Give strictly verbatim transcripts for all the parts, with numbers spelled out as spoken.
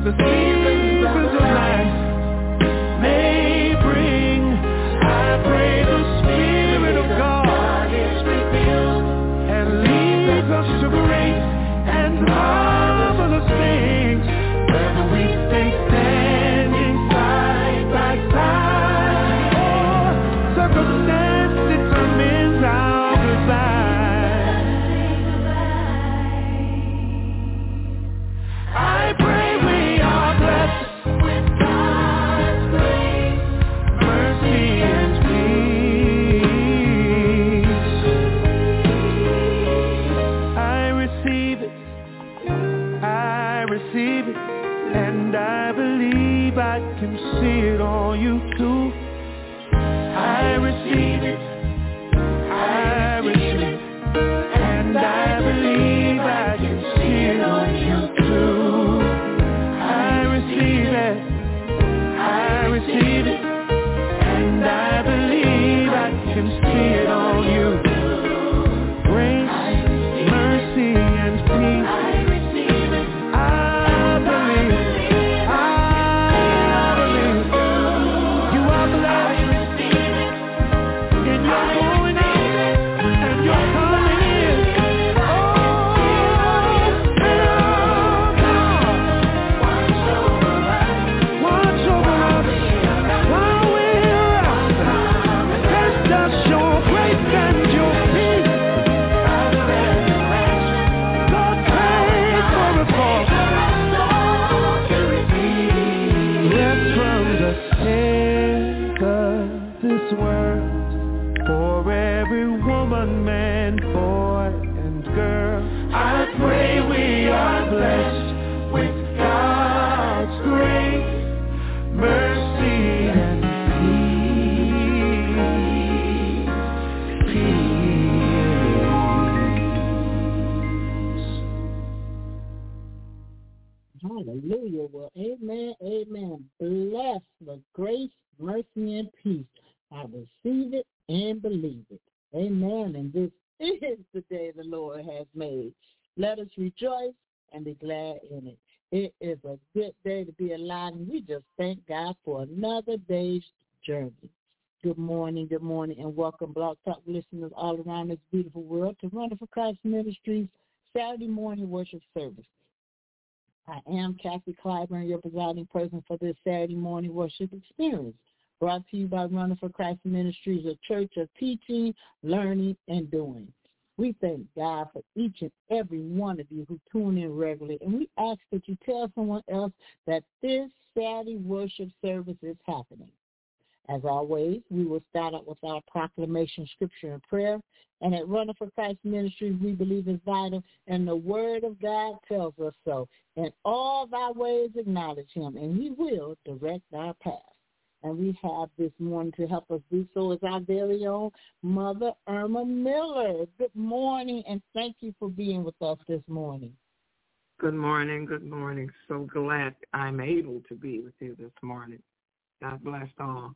the seasons of life may bring. I pray the Spirit of God is revealed and leads us to great and marvelous things, whether we stay standing side by side or circumstance determines our goodbye. I pray we are blessed with God's grace, mercy, and peace. I receive it, I receive it, and I believe I can see it on you too. I receive it, I receive it, and I believe I can see it on you too. I receive it, I receive it, and I believe I can see it on you. Grace, mercy, and peace. I receive it, I believe, I believe. You are blessed in your going in and your coming in. Oh, God, watch over us, watch over us while we're out. Test us your grace and your peace. God, pray for us all. Rest from the cares of this world, for every woman, man, boy, and girl. I pray we are blessed with God's grace, mercy, and peace. Hallelujah. Well, amen, amen. Bless with grace, mercy, and peace. I receive it and believe it. Amen. And this is the day the Lord has made. Let us rejoice and be glad in it. It is a good day to be alive, and we just thank God for another day's journey. Good morning, good morning, and welcome, Blog Talk listeners all around this beautiful world to Running for Christ Ministries Saturday morning worship service. I am Kathy Clyburn, your presiding person for this Saturday morning worship experience, brought to you by Running for Christ Ministries, a church of teaching, learning, and doing. We thank God for each and every one of you who tune in regularly, and we ask that you tell someone else that this Saturday worship service is happening. As always, we will start out with our proclamation, scripture, and prayer. And at Running for Christ Ministries, we believe is vital, and the Word of God tells us so. In all thy ways acknowledge him, and he will direct our path. And we have this morning to help us do so is our very own Mother Irma Miller. Good morning, and thank you for being with us this morning. Good morning, good morning. So glad I'm able to be with you this morning. God bless all.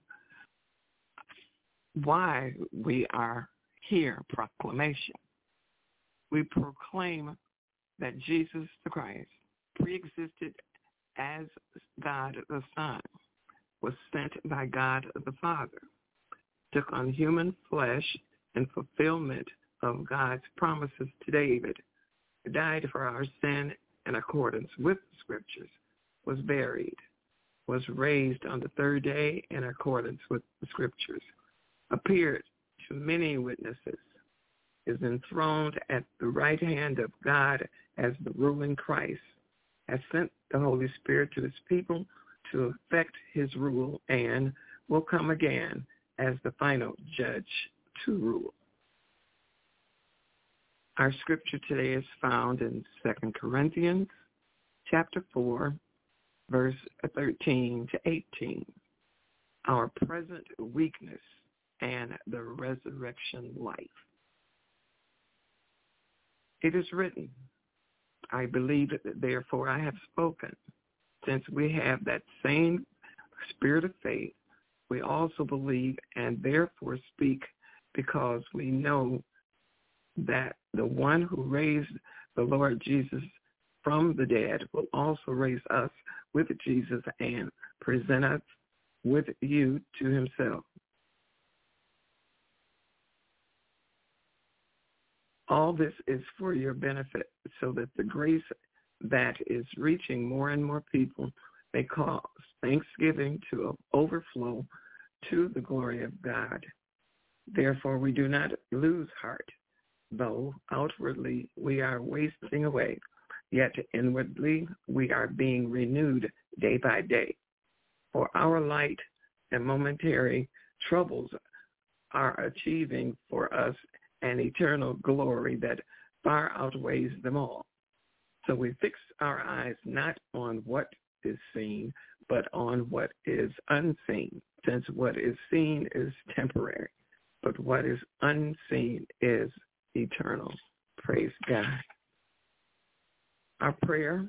Why we are here, proclamation. We proclaim that Jesus the Christ, pre-existed as God the Son, was sent by God the Father, took on human flesh in fulfillment of God's promises to David, died for our sin in accordance with the Scriptures, was buried, was raised on the third day in accordance with the Scriptures, appeared to many witnesses, is enthroned at the right hand of God as the ruling Christ, has sent the Holy Spirit to his people to effect his rule, and will come again as the final judge to rule. Our scripture today is found in Second Corinthians chapter four, verse thirteen to eighteen. Our present weakness and the resurrection life. It is written, I believe it, therefore I have spoken. Since we have that same spirit of faith, we also believe and therefore speak, because we know that the one who raised the Lord Jesus from the dead will also raise us with Jesus and present us with you to himself. All this is for your benefit, so that the grace that is reaching more and more people may cause thanksgiving to overflow to the glory of God. Therefore, we do not lose heart, though outwardly we are wasting away, yet inwardly we are being renewed day by day. For our light and momentary troubles are achieving for us an eternal glory that far outweighs them all. So we fix our eyes not on what is seen, but on what is unseen, since what is seen is temporary, but what is unseen is eternal. Praise God. Our prayer.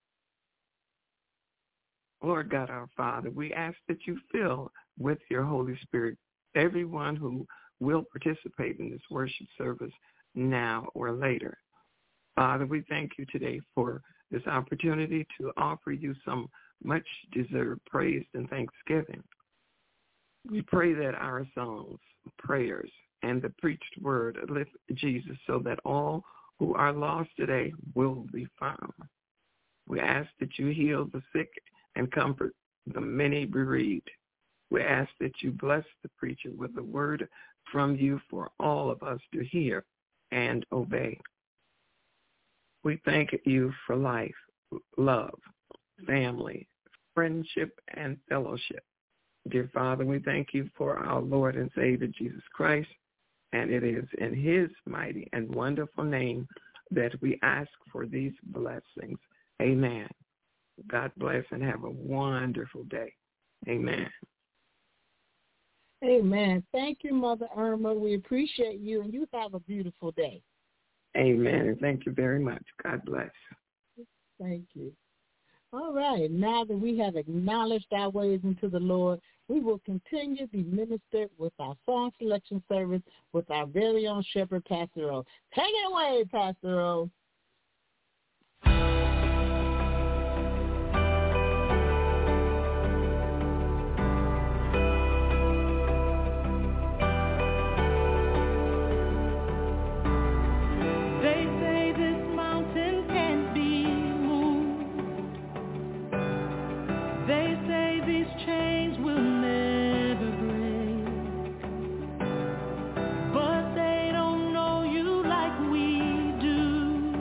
Lord God, our Father, we ask that you fill with your Holy Spirit everyone who will participate in this worship service now or later. Father, we thank you today for this opportunity to offer you some much-deserved praise and thanksgiving. We pray that our songs, prayers, and the preached word lift Jesus so that all who are lost today will be found. We ask that you heal the sick and comfort the many bereaved. We ask that you bless the preacher with a word from you for all of us to hear and obey. We thank you for life, love, family, friendship, and fellowship. Dear Father, we thank you for our Lord and Savior, Jesus Christ, and it is in his mighty and wonderful name that we ask for these blessings. Amen. God bless and have a wonderful day. Amen. Amen. Thank you, Mother Irma. We appreciate you, and you have a beautiful day. Amen. And thank you very much. God bless. Thank you. All right. Now that we have acknowledged our ways into the Lord, we will continue to be ministered with our song selection service with our very own shepherd, Pastor O. Take it away, Pastor O. But they don't know you like we do.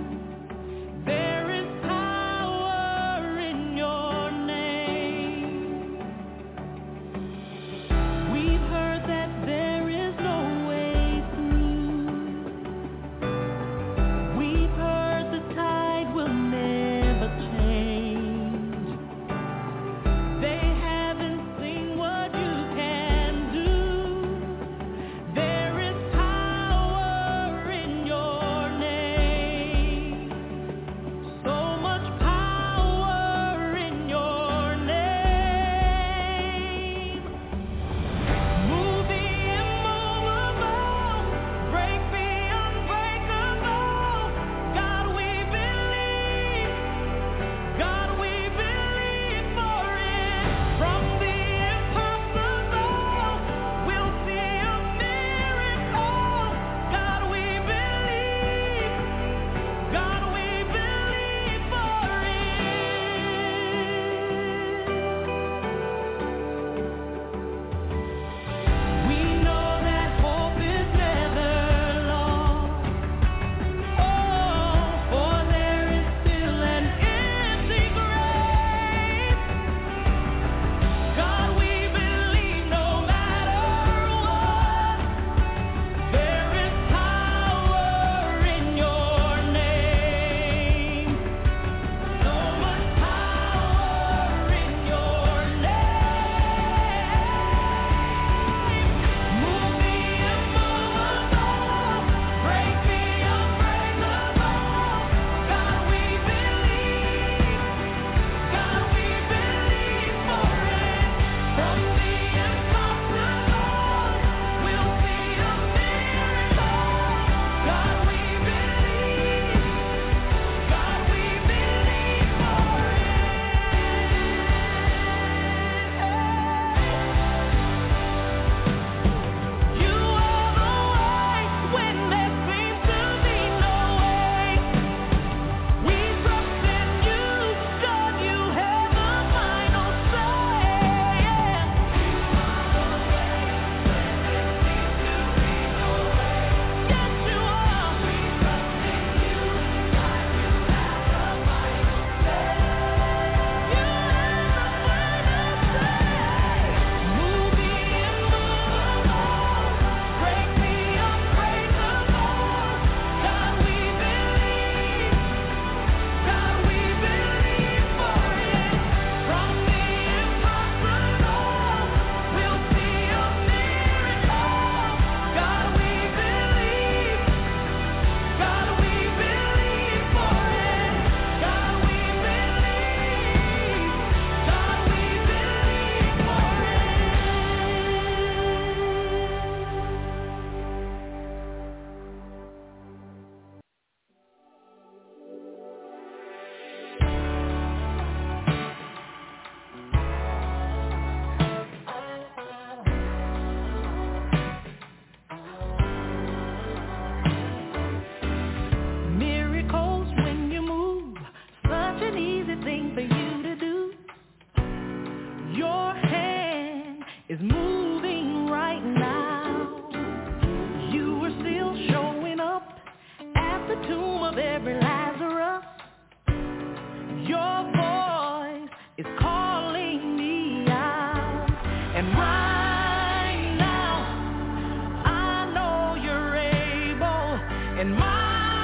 is moving right now. You are still showing up at the tomb of every Lazarus. Your voice is calling me out. And right now, I know you're able. And my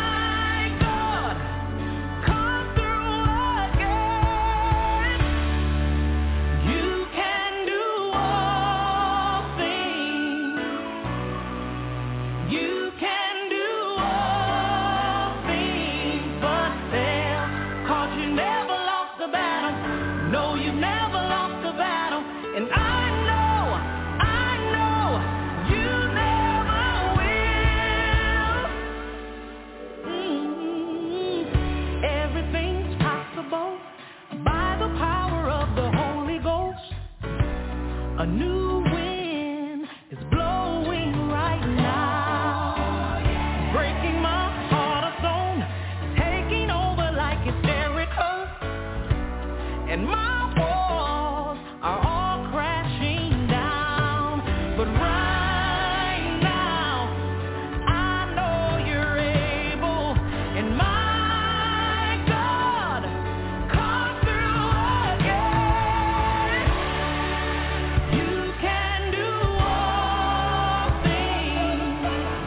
a new wind is blowing right now, breaking my heart of stone, taking over like it's Jericho, and my walls are all crashing down. But right now, I know you're able, and my God, come through again. You can do all things.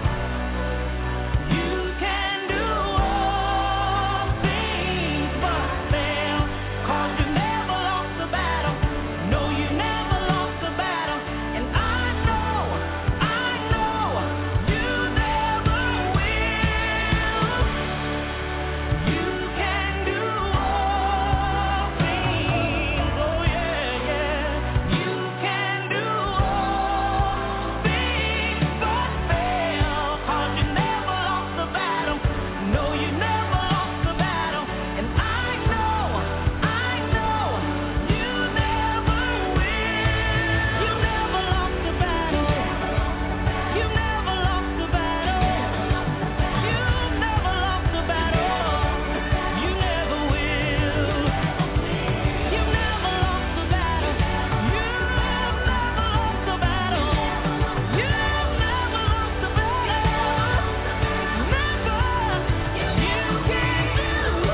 You can do all things but fail. 'Cause you never lost the battle. No, you never lost the battle. And I know, I know, you never will. You can do all things. Oh yeah, yeah. You can do all things but fail. 'Cause you never lost the battle. No, you never lost the battle. And I know, I know, you never will. You never lost the battle. You never lost the battle. You never lost the battle. You never will. You never lost the battle. You never lost the battle. You never lost the battle. Never. You can do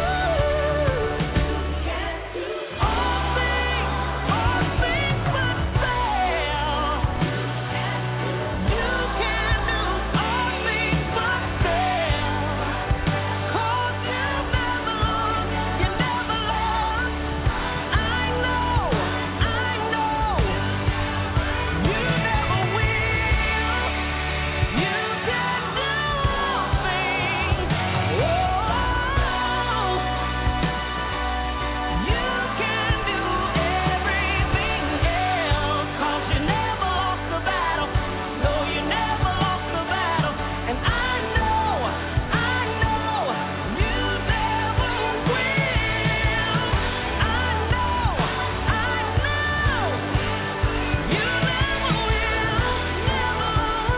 all things, all things but fail. You can do all things but fail. 'Cause you never lost, you never lost. I know, I know, you never will. You can do all things. Oh, you can do everything else. 'Cause you never lost the battle. No, you never lost the battle. And I know, I know, you never will. I know, I know, you never will. Never.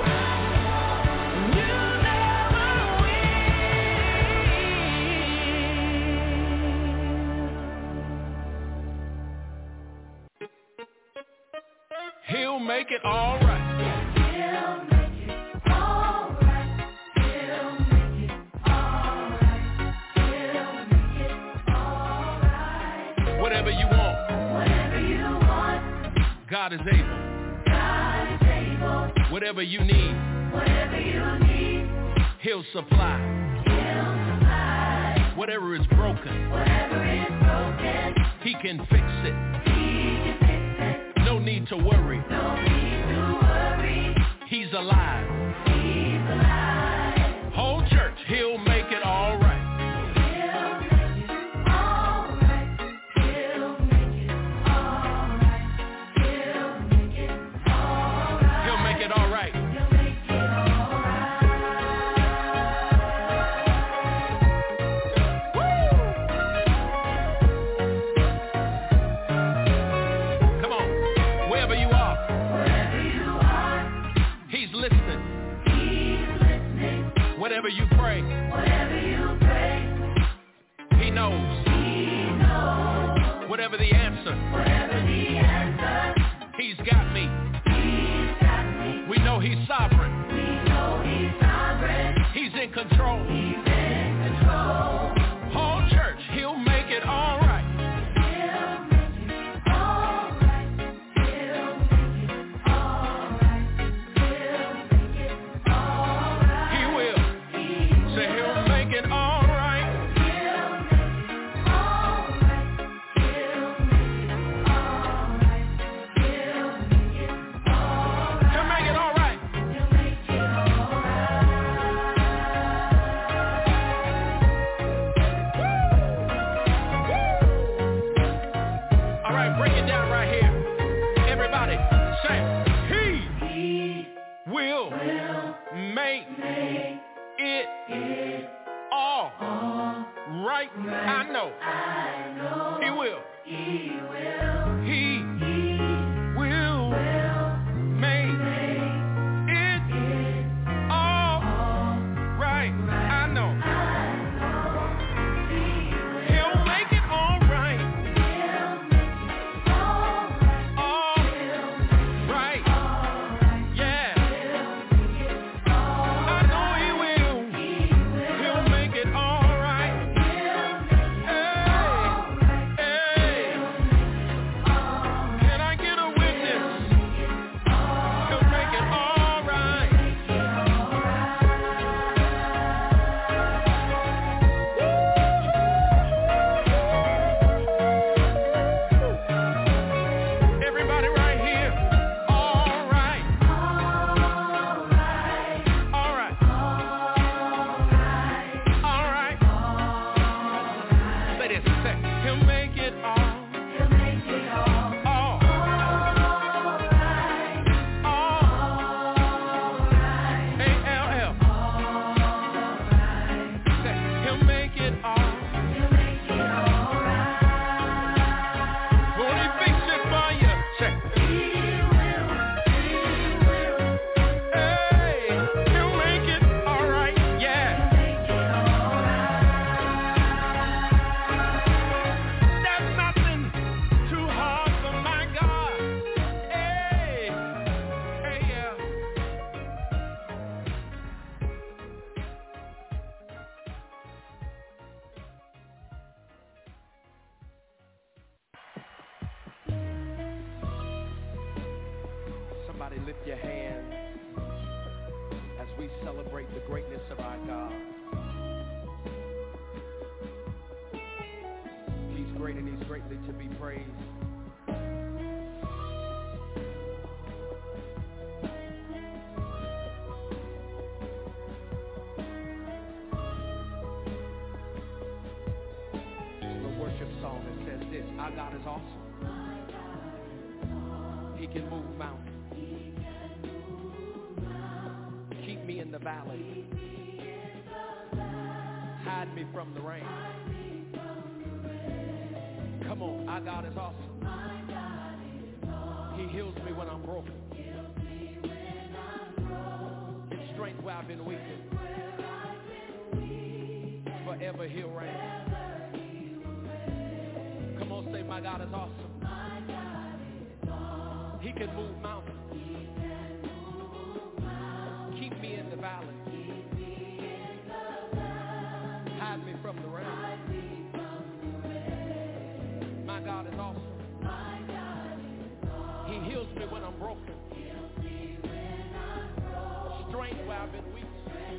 You never will. He'll make it all right. Whatever you want, God is able. Whatever you need, He'll supply. Whatever is broken, He can fix it. No need to worry. He's alive. Whole church, He'll make it all right. He'll make it all right. Come on, wherever you are. lift your hands as we celebrate the greatness of our God. He's great and he's greatly to be praised. It's the worship song that says this: our God is awesome. He can move mountains. Keep me in the valley. Hide me from the rain. Come on, our God is awesome. He heals me when I'm broken. His strength where I've been weak. Forever he'll reign. Come on, say, my God is awesome. He can move mountains. Keep me in the valley. Hide me from the rain. My God is awesome. He heals me when I'm broken. Strength where I've been weak.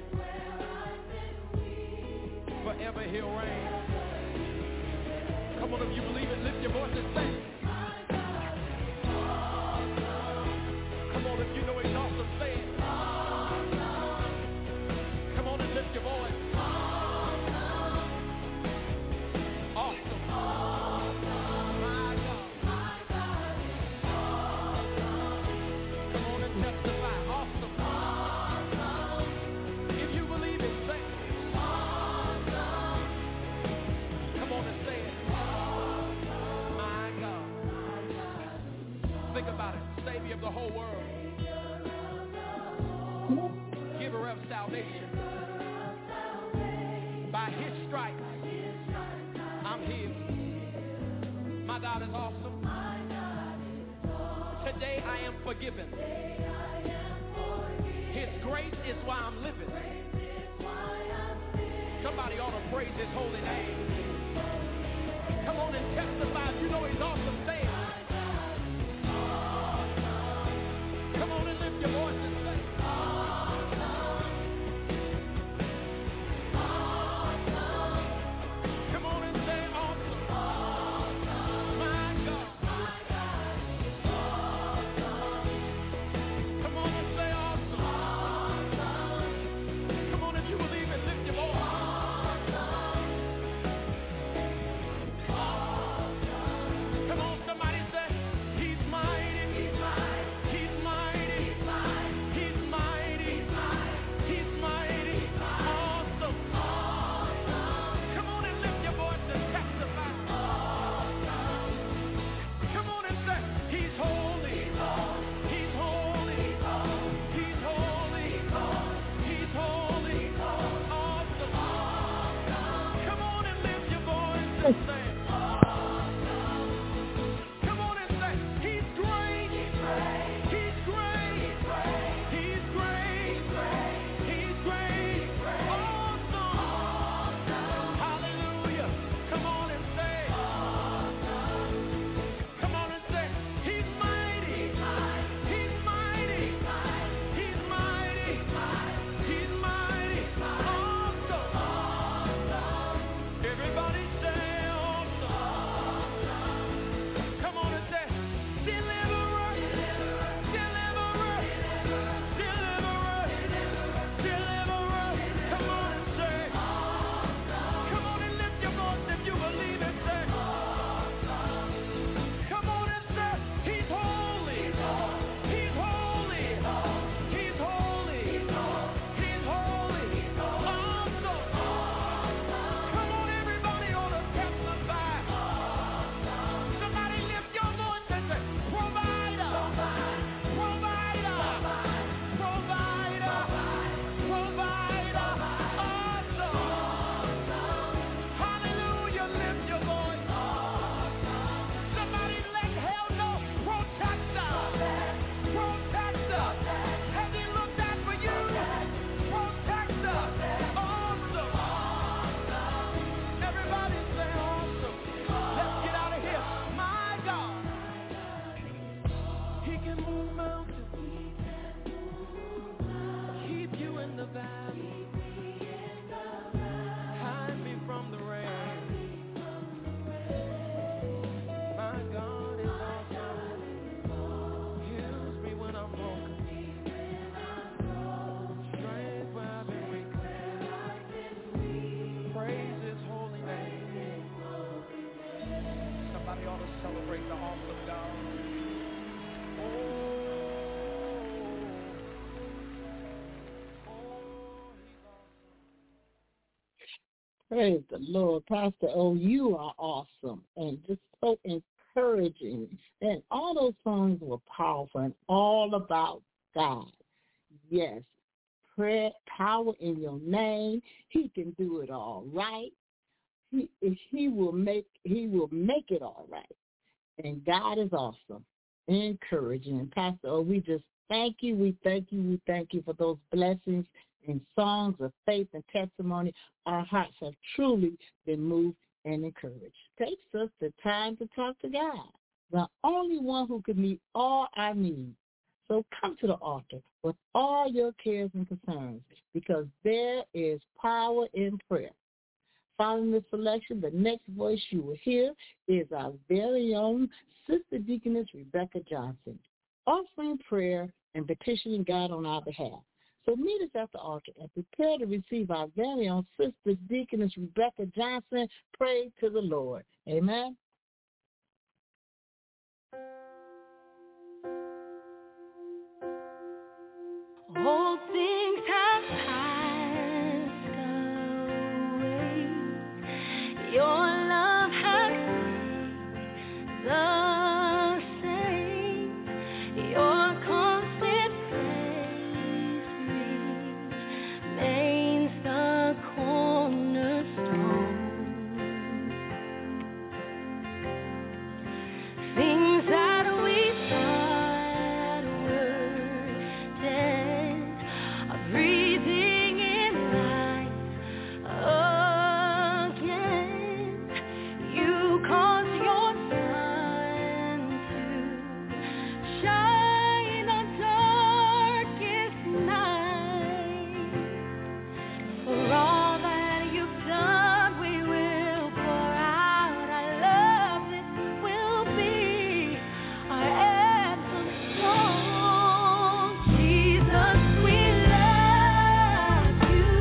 Forever he'll reign. Come on, if you believe it, lift your voice and say. Come on, if you know he's awesome, say it. Come on and lift your voice. Awesome. My God. Come on and testify. Awesome. If you believe it, say it. Come on and say it. My God. Think about it. Savior of the whole world. Giver of salvation. By his stripes, I'm healed. My God is awesome. Today I am forgiven. His grace is why I'm living. Somebody ought to praise his holy name. Come on and testify. If you know he's awesome, say it. Come on and lift your voice and say it. Praise the Lord. Pastor O, you are awesome and just so encouraging. And all those songs were powerful and all about God. Yes, prayer, power in your name. He can do it all right. He he will make he will make it all right. And God is awesome, encouraging. And Pastor O, we just thank you, we thank you, we thank you for those blessings and songs of faith and testimony. Our hearts have truly been moved and encouraged. Takes us the time to talk to God, the only one who can meet all our needs. So come to the altar with all your cares and concerns, because there is power in prayer. Following this selection, the next voice you will hear is our very own Sister Deaconess Rebecca Johnson, offering prayer and petitioning God on our behalf. So meet us at the altar and prepare to receive our very own Sister Deaconess Rebecca Johnson. Pray to the Lord. Amen. All things have passed away. Your love has stayed the same. Your constant praise remains the cornerstone. Things that we thought were dead are breathing in life again. You cause your sun to shine on darkest night. For all that you've done, we will pour out our love. This will be our anthem song. Jesus, we love you.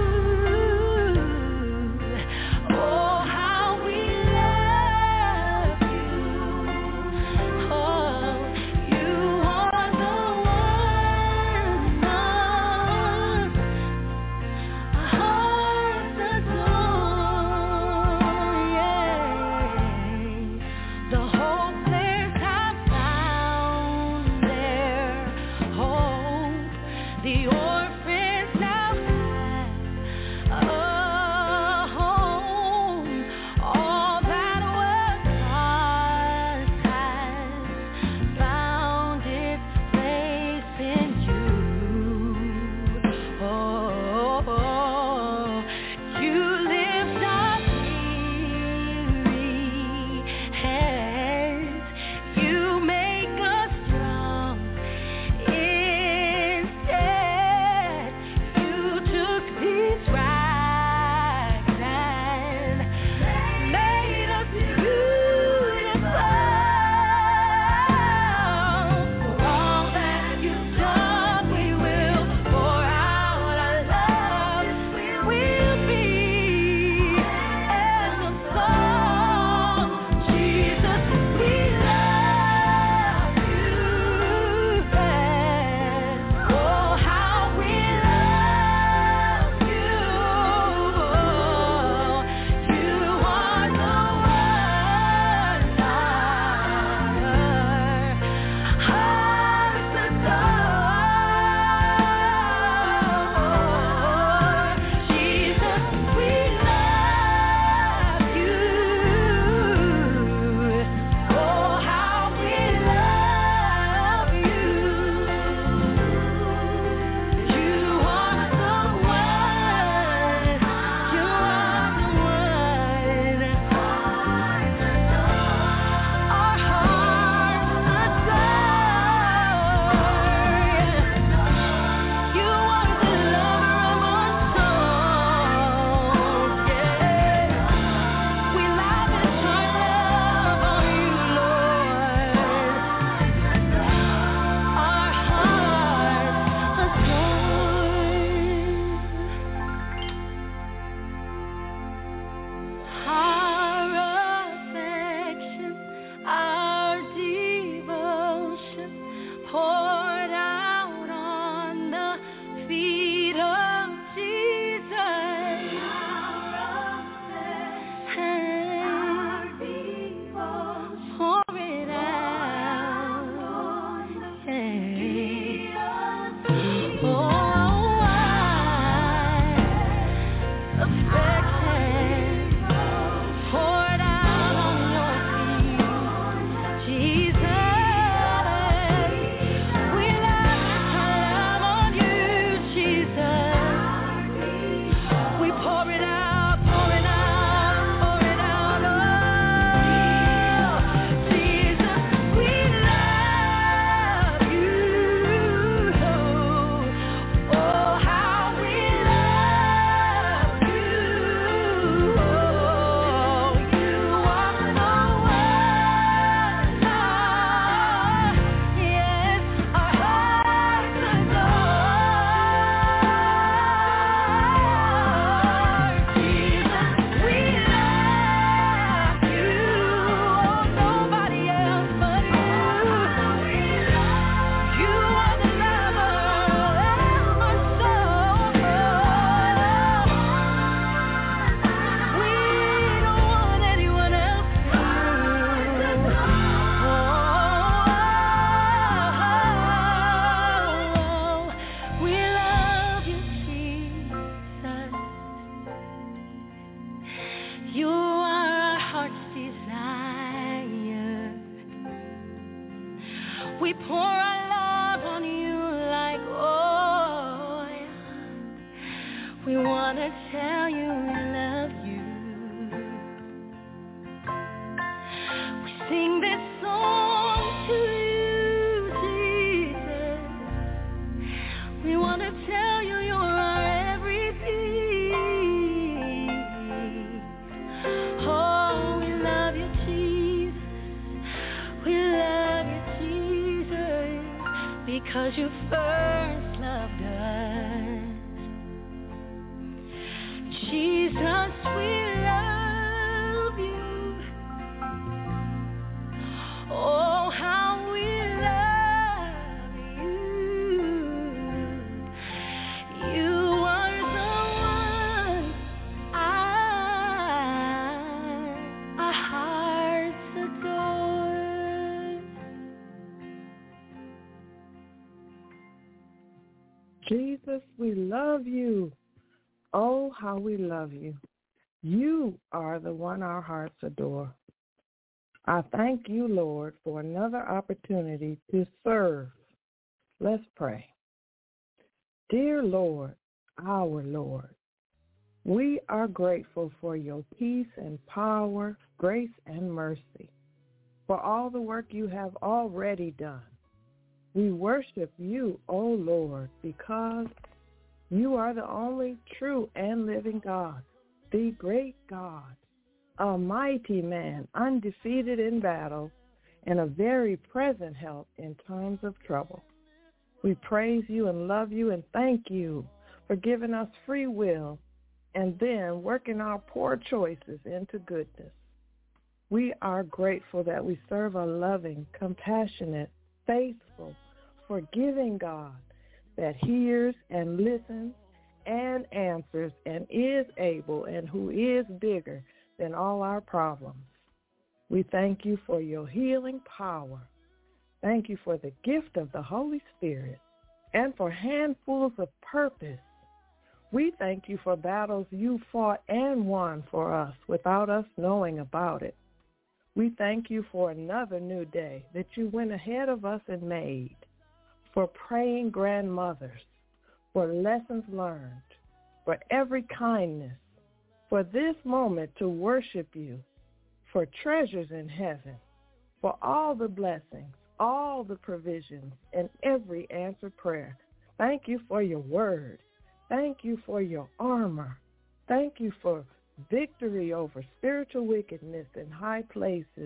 Oh, how we love you. Oh, you are the one our hearts adore. Yeah. The hopeless have found their hope. The orphans now have a home. All that was lost has found its place in you. Oh, you lift up weary heads. You make us strong instead. Pour our love on you like oil. We want to tell you we love you. We sing this song to you, Jesus. We want to tell you you're our everything. Oh, we love you, Jesus. We love you, Jesus, because you first loved us. Jesus, we love you. Oh, how we love you. You are the one our, our hearts adore. Jesus, we love you. Oh, how we love you. You are the one our hearts adore. I thank you, Lord, for another opportunity to serve. Let's pray. Dear Lord, our Lord, we are grateful for your peace and power, grace and mercy, for all the work you have already done. We worship you, O Lord, because you are the only true and living God, the great God, a mighty man, undefeated in battle, and a very present help in times of trouble. We praise you and love you and thank you for giving us free will and then working our poor choices into goodness. We are grateful that we serve a loving, compassionate, faithful, forgiving God that hears and listens and answers and is able and who is bigger than all our problems. We thank you for your healing power. Thank you for the gift of the Holy Spirit and for handfuls of purpose. We thank you for battles you fought and won for us without us knowing about it. We thank you for another new day that you went ahead of us and made, for praying grandmothers, for lessons learned, for every kindness, for this moment to worship you, for treasures in heaven, for all the blessings, all the provisions, and every answered prayer. Thank you for your word. Thank you for your armor. Thank you for victory over spiritual wickedness in high places,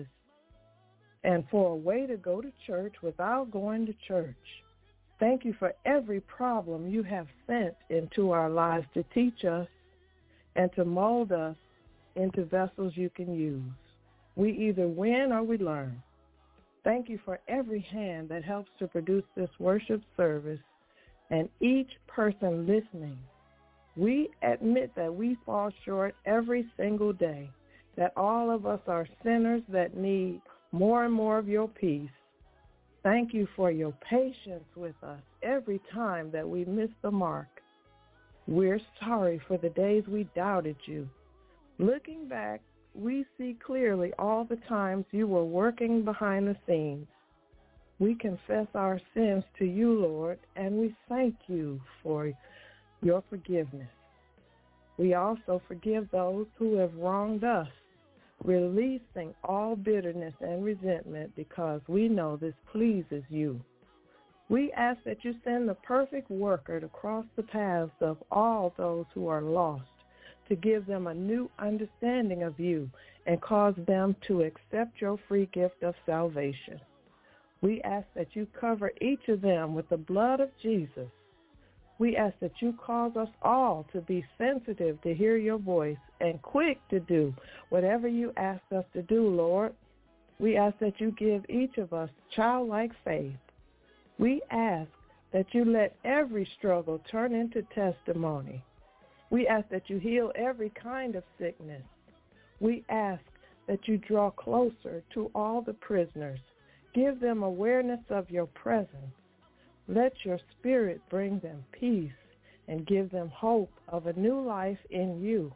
and for a way to go to church without going to church. Thank you for every problem you have sent into our lives to teach us and to mold us into vessels you can use. We either win or we learn. Thank you for every hand that helps to produce this worship service and each person listening. We admit that we fall short every single day, that all of us are sinners that need more and more of your peace. Thank you for your patience with us every time that we miss the mark. We're sorry for the days we doubted you. Looking back, we see clearly all the times you were working behind the scenes. We confess our sins to you, Lord, and we thank you for your forgiveness. We also forgive those who have wronged us, releasing all bitterness and resentment because we know this pleases you. We ask that you send the perfect worker to cross the paths of all those who are lost, to give them a new understanding of you and cause them to accept your free gift of salvation. We ask that you cover each of them with the blood of Jesus. We ask that you cause us all to be sensitive to hear your voice and quick to do whatever you ask us to do, Lord. We ask that you give each of us childlike faith. We ask that you let every struggle turn into testimony. We ask that you heal every kind of sickness. We ask that you draw closer to all the prisoners. Give them awareness of your presence. Let your spirit bring them peace and give them hope of a new life in you.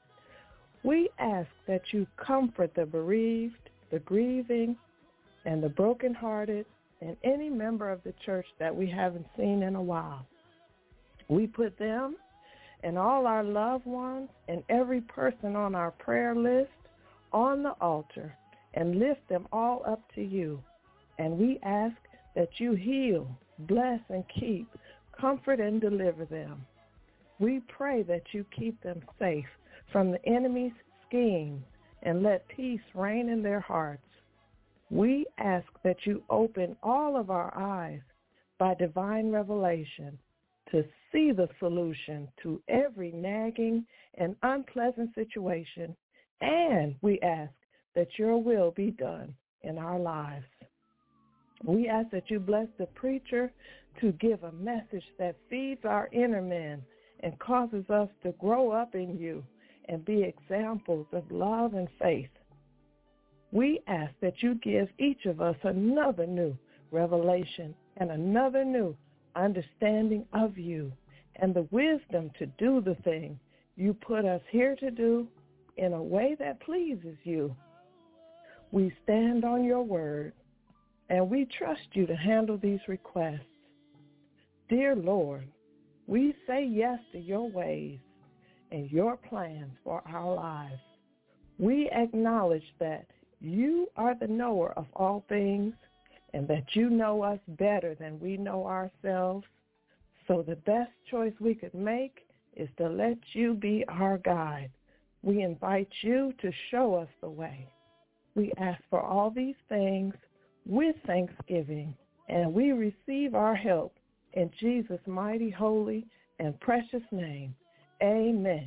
We ask that you comfort the bereaved, the grieving, and the brokenhearted, and any member of the church that we haven't seen in a while. We put them and all our loved ones and every person on our prayer list on the altar and lift them all up to you. And we ask that you heal, bless, and keep, comfort, and deliver them. We pray that you keep them safe from the enemy's schemes and let peace reign in their hearts. We ask that you open all of our eyes by divine revelation to see the solution to every nagging and unpleasant situation, and we ask that your will be done in our lives. We ask that you bless the preacher to give a message that feeds our inner man and causes us to grow up in you and be examples of love and faith. We ask that you give each of us another new revelation and another new understanding of you and the wisdom to do the thing you put us here to do in a way that pleases you. We stand on your word, and we trust you to handle these requests. Dear Lord, we say yes to your ways and your plans for our lives. We acknowledge that you are the knower of all things and that you know us better than we know ourselves. So the best choice we could make is to let you be our guide. We invite you to show us the way. We ask for all these things with thanksgiving, and we receive our help in Jesus' mighty, holy, and precious name. Amen.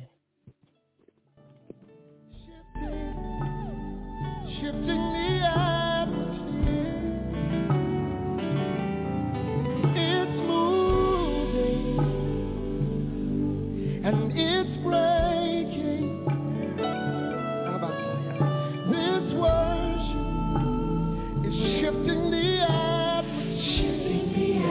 Shifting, shifting the atmosphere. It's moving and it's breaking. How about that? This worship is shifting the atmosphere. Shifting the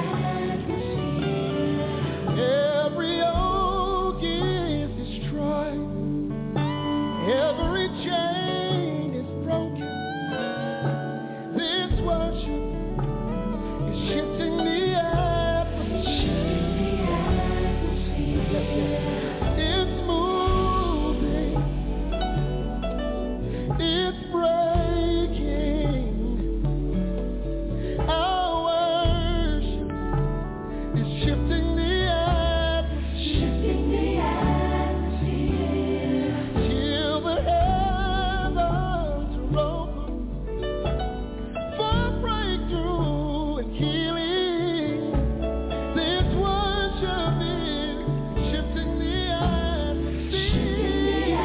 atmosphere. Every yoke is destroyed. Every chain is broken. This worship is shifting the atmosphere. Shifting the atmosphere. Yes, yes. It's moving. It's breaking. Our worship is shifting the atmosphere. Shifting the atmosphere. Till the heavens are open for breakthrough and healing. This worship is shifting the atmosphere.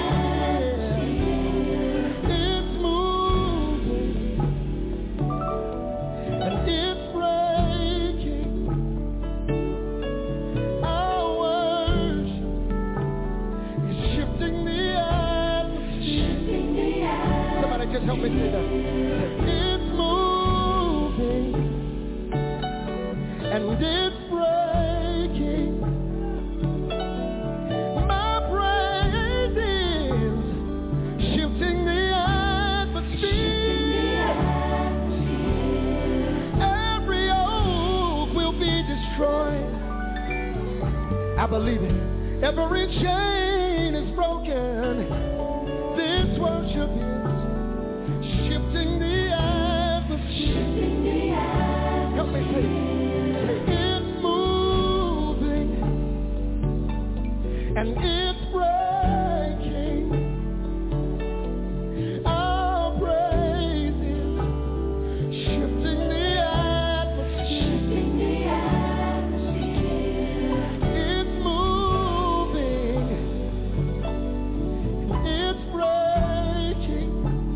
It's moving and it's breaking. Our worship is shifting the atmosphere. Shifting the atmosphere. Somebody just help me say that. It's moving and it's breaking. My praise is shifting the atmosphere. Every oak will be destroyed. I believe it. Every chain is broken. This worship is shifting the atmosphere. Shifting the atmosphere. Help me say it. Say, it's moving and it's breaking. Our praise is shifting the atmosphere. Shifting the atmosphere. It's moving. It's breaking.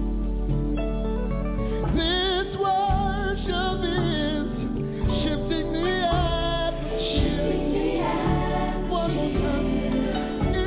This worship is shifting the atmosphere. Shifting the atmosphere. One more time.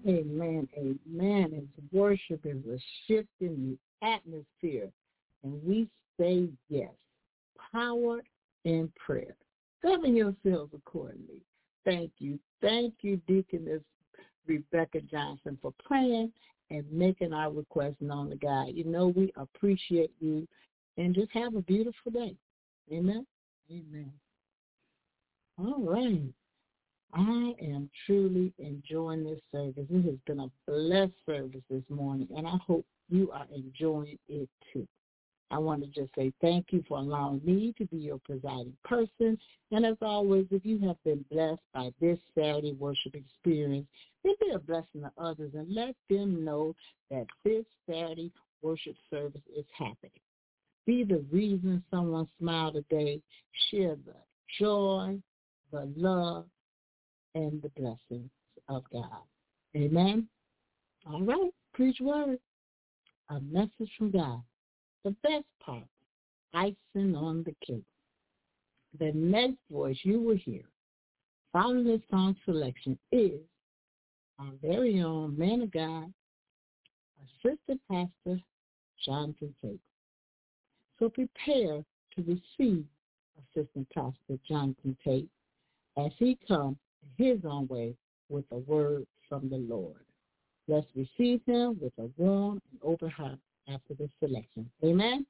Amen, amen. As worship is a shift in the atmosphere, and we say yes. Power in prayer. Govern yourselves accordingly. Thank you. Thank you, Deaconess Rebecca Johnson, for praying and making our request known to God. You know, we appreciate you, and just have a beautiful day. Amen? Amen. All right. I am truly enjoying this service. It has been a blessed service this morning, and I hope you are enjoying it too. I want to just say thank you for allowing me to be your presiding person. And as always, if you have been blessed by this Saturday worship experience, then be a blessing to others and let them know that this Saturday worship service is happening. Be the reason someone smiled today. Share the joy, the love, and the blessings of God. Amen? All right, preach word. A message from God. The best part, icing on the cake. The next voice you will hear following this song selection is our very own man of God, Assistant Pastor Jonathan Tate. So prepare to receive Assistant Pastor Jonathan Tate as he comes his own way with a word from the Lord. Let's receive him with a warm and open heart after this selection. Amen?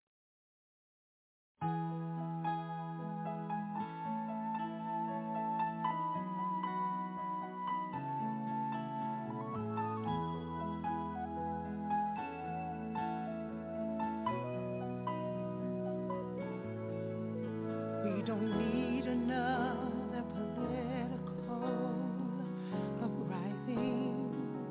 We don't need another political uprising.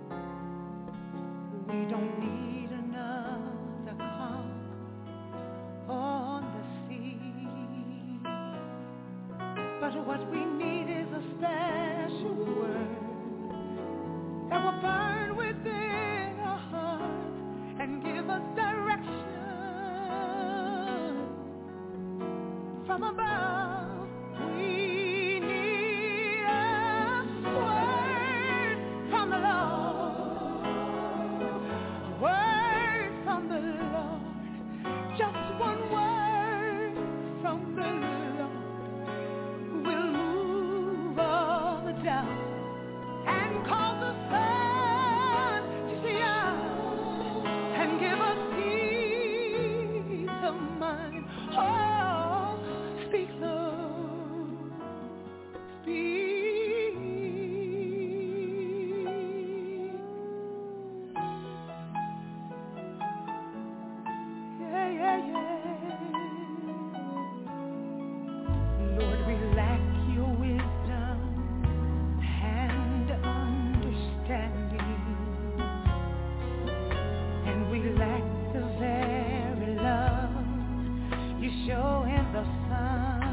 We don't need another calm on the sea. But what we need is a special word that will burn within our hearts and give us direction from above. We need a word from the Lord, a word from the Lord, just one word from the Lord will move all the doubt and cause the sun to shine and give us peace of mind. Oh, speak, Lord, speak. Yeah, yeah, yeah. Lord, we lack your wisdom and understanding, and we lack the very love you show in the sun.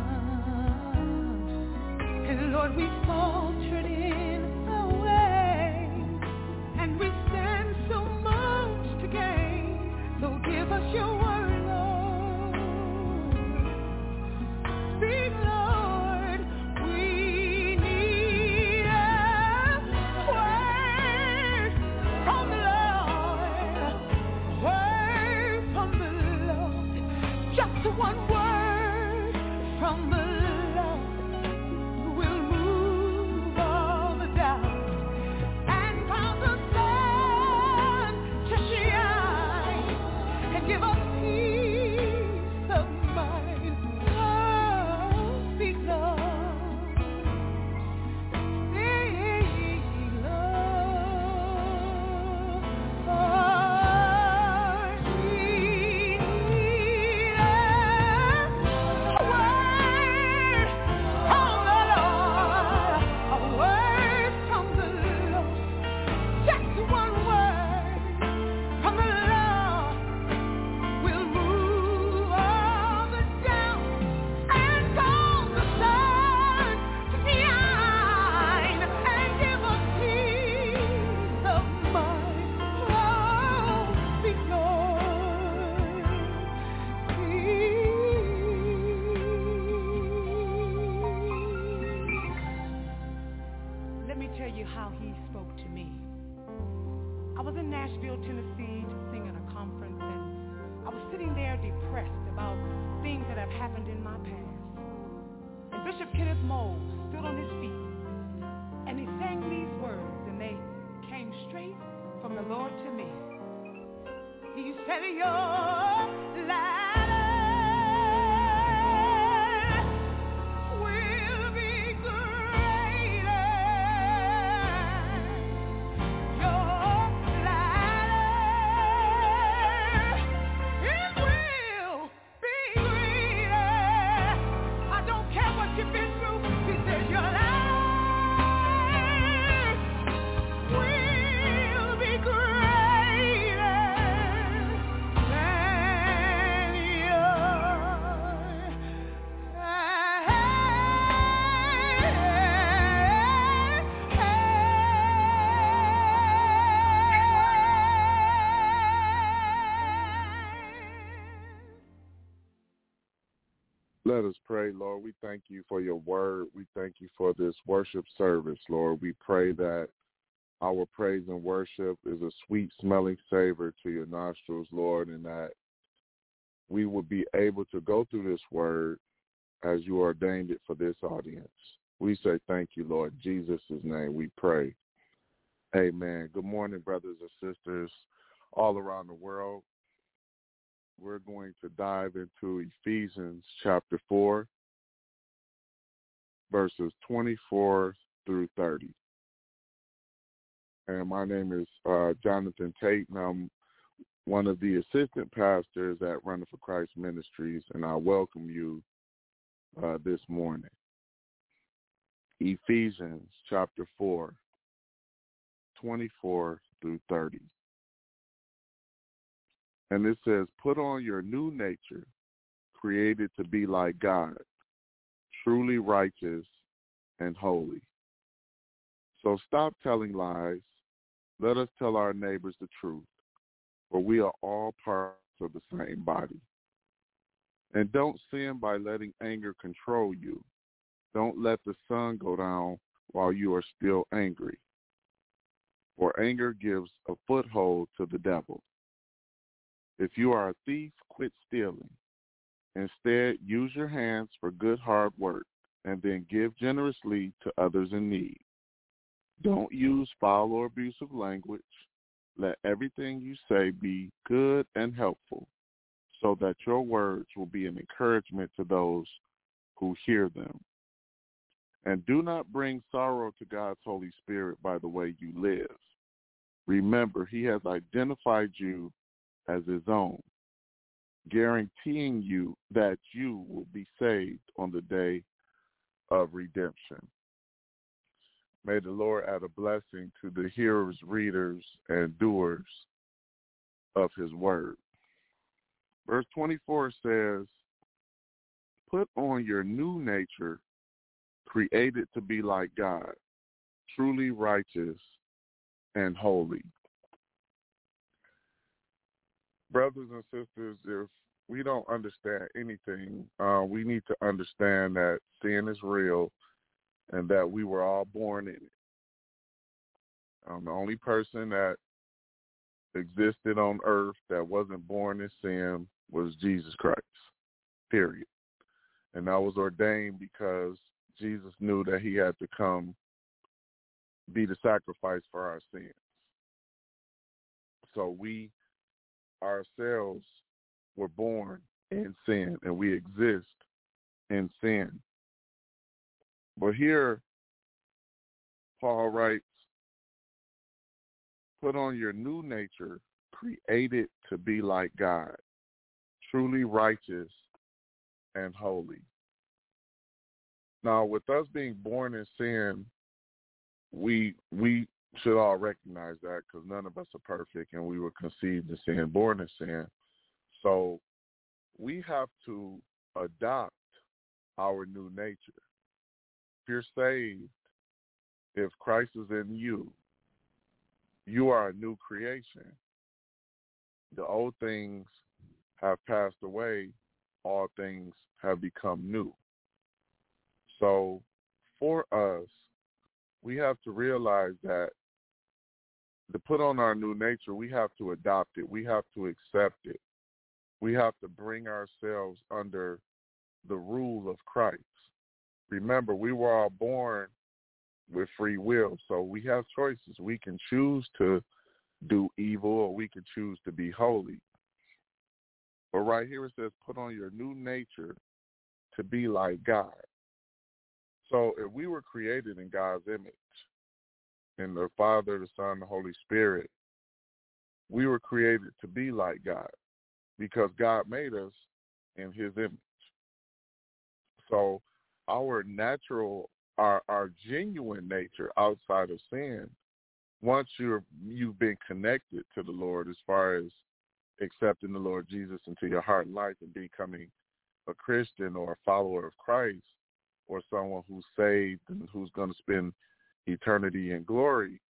And Lord, we faltered in our way, and we stand so much to gain. So give us your word, Lord. Speak, Lord. We need a word from the Lord, word from the Lord, just one word from the Lord will move all the doubt and cause the sun to shine and give us peace of mind. Oh, speak, Lord. Speak, Lord. Oh, we need a word from the Lord, a word from the Lord, just one word from the Lord will move all the doubt and cause the sun to shine and give us peace of mind. Oh, speak, Lord, speak. Let me tell you how he spoke to me. I was in Nashville, Tennessee, to sing at a conference, and I was sitting there depressed about things that have happened in my past. And Bishop Kenneth Moore stood on his feet, and he sang these words, and they came straight from the Lord to me. He said, your life Let us pray, Lord. We thank you for your word. We thank you for this worship service, Lord. We pray that our praise and worship is a sweet-smelling savor to your nostrils, Lord, and that we will be able to go through this word as you ordained it for this audience. We say thank you, Lord. In Jesus' name we pray. Amen. Good morning, brothers and sisters all around the world. We're going to dive into Ephesians chapter four, verses twenty-four through thirty. And my name is uh, Jonathan Tate, and I'm one of the assistant pastors at Running for Christ Ministries, and I welcome you uh, this morning. Ephesians chapter four, twenty-four through thirty. And it says, put on your new nature, created to be like God, truly righteous and holy. So stop telling lies. Let us tell our neighbors the truth, for we are all parts of the same body. And don't sin by letting anger control you. Don't let the sun go down while you are still angry, for anger gives a foothold to the devil. If you are a thief, quit stealing. Instead, use your hands for good hard work, and then give generously to others in need. Don't use foul or abusive language. Let everything you say be good and helpful, so that your words will be an encouragement to those who hear them. And do not bring sorrow to God's Holy Spirit by the way you live. Remember, he has identified you as his own, guaranteeing you that you will be saved on the day of redemption. May the Lord add a blessing to the hearers, readers, and doers of his word. Verse twenty-four says, put on your new nature, created to be like God, truly righteous and holy. Brothers and sisters, if we don't understand anything, uh, we need to understand that sin is real and that we were all born in it. Um, the only person that existed on earth that wasn't born in sin was Jesus Christ, period. And that was ordained because Jesus knew that he had to come be the sacrifice for our sins. So we ourselves were born in sin, and we exist in sin. But here, Paul writes, put on your new nature, created to be like God, truly righteous and holy. Now, with us being born in sin, we we should all recognize that, because none of us are perfect, and we were conceived in sin, born in sin. So we have to adopt our new nature. If you're saved, if Christ is in you, you are a new creation. The old things have passed away. All things have become new. So for us, we have to realize that to put on our new nature, we have to adopt it. We have to accept it. We have to bring ourselves under the rule of Christ. Remember, we were all born with free will, so we have choices. We can choose to do evil or we can choose to be holy. But right here it says, put on your new nature to be like God. So if we were created in God's image, in the Father, the Son, the Holy Spirit, we were created to be like God because God made us in his image. So our natural, our, our genuine nature outside of sin, once you're, you've been connected to the Lord as far as accepting the Lord Jesus into your heart and life and becoming a Christian or a follower of Christ or someone who's saved and who's going to spend eternity in glory,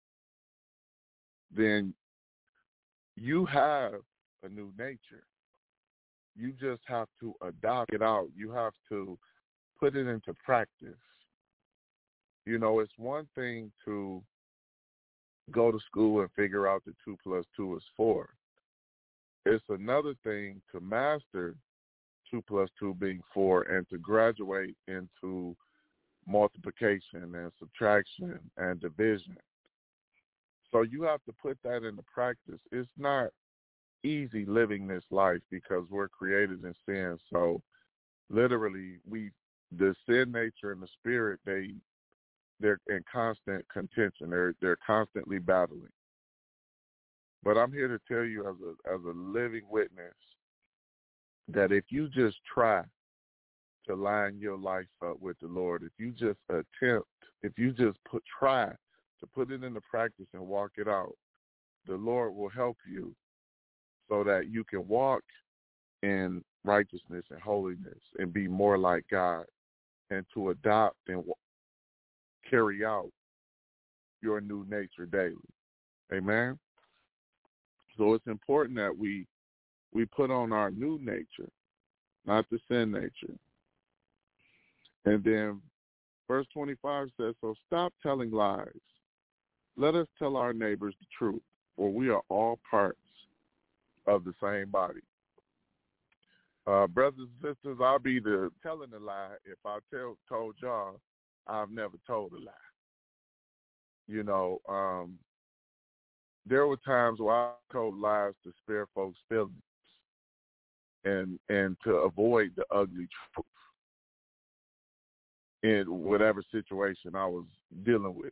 then you have a new nature. You just have to adopt it out. You have to put it into practice. You know, it's one thing to go to school and figure out that two plus two is four. It's another thing to master two plus two being four and to graduate into multiplication and subtraction and division. So you have to put that into practice. It's not easy living this life because we're created in sin. So literally, we the sin nature and the spirit, they they're in constant contention. They're they're constantly battling. But I'm here to tell you as a as a living witness that if you just try to line your life up with the Lord, if you just attempt, if you just put try to put it into practice and walk it out, the Lord will help you so that you can walk in righteousness and holiness and be more like God and to adopt and carry out your new nature daily. Amen? So it's important that we we put on our new nature, not the sin nature. And then verse twenty-five says, so stop telling lies. Let us tell our neighbors the truth, for we are all parts of the same body. Uh, brothers and sisters, I'll be the telling a lie if I tell told y'all I've never told a lie. You know, um, there were times where I told lies to spare folks' feelings and and to avoid the ugly truth in whatever situation I was dealing with.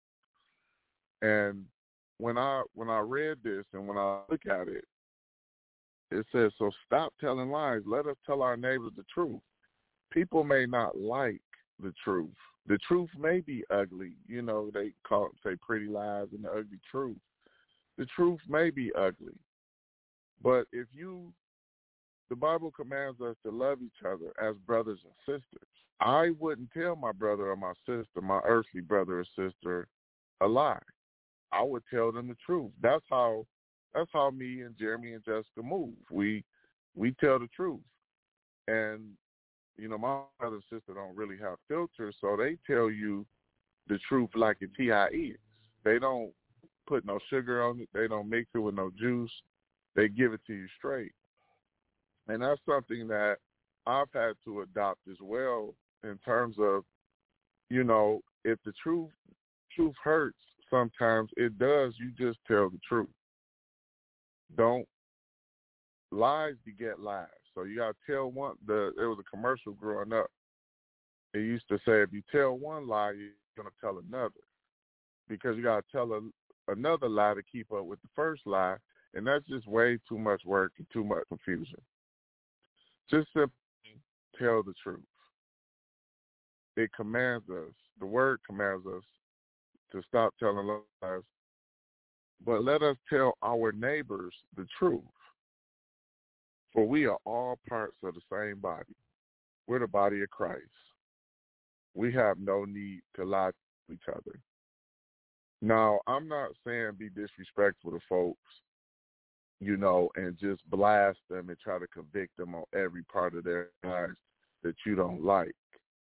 And when I when I read this and when I look at it, it says, so stop telling lies. Let us tell our neighbors the truth. People may not like the truth. The truth may be ugly. You know, they call it, say pretty lies and the ugly truth. The truth may be ugly. But if you, the Bible commands us to love each other as brothers and sisters. I wouldn't tell my brother or my sister, my earthly brother or sister, a lie. I would tell them the truth. That's how that's how me and Jeremy and Jessica move. We we tell the truth. And, you know, my brother and sister don't really have filters, so they tell you the truth like it's T I is. They don't put no sugar on it. They don't mix it with no juice. They give it to you straight. And that's something that I've had to adopt as well in terms of, you know, if the truth truth hurts, sometimes it does, you just tell the truth. Don't, lies beget lies. So you got to tell one, the, there was a commercial growing up. It used to say, if you tell one lie, you're going to tell another. Because you got to tell a, another lie to keep up with the first lie, and that's just way too much work and too much confusion. Just simply tell the truth. It commands us, the word commands us to stop telling lies, but let us tell our neighbors the truth. For we are all parts of the same body. We're the body of Christ. We have no need to lie to each other. Now, I'm not saying be disrespectful to folks, you know, and just blast them and try to convict them on every part of their lives that you don't like.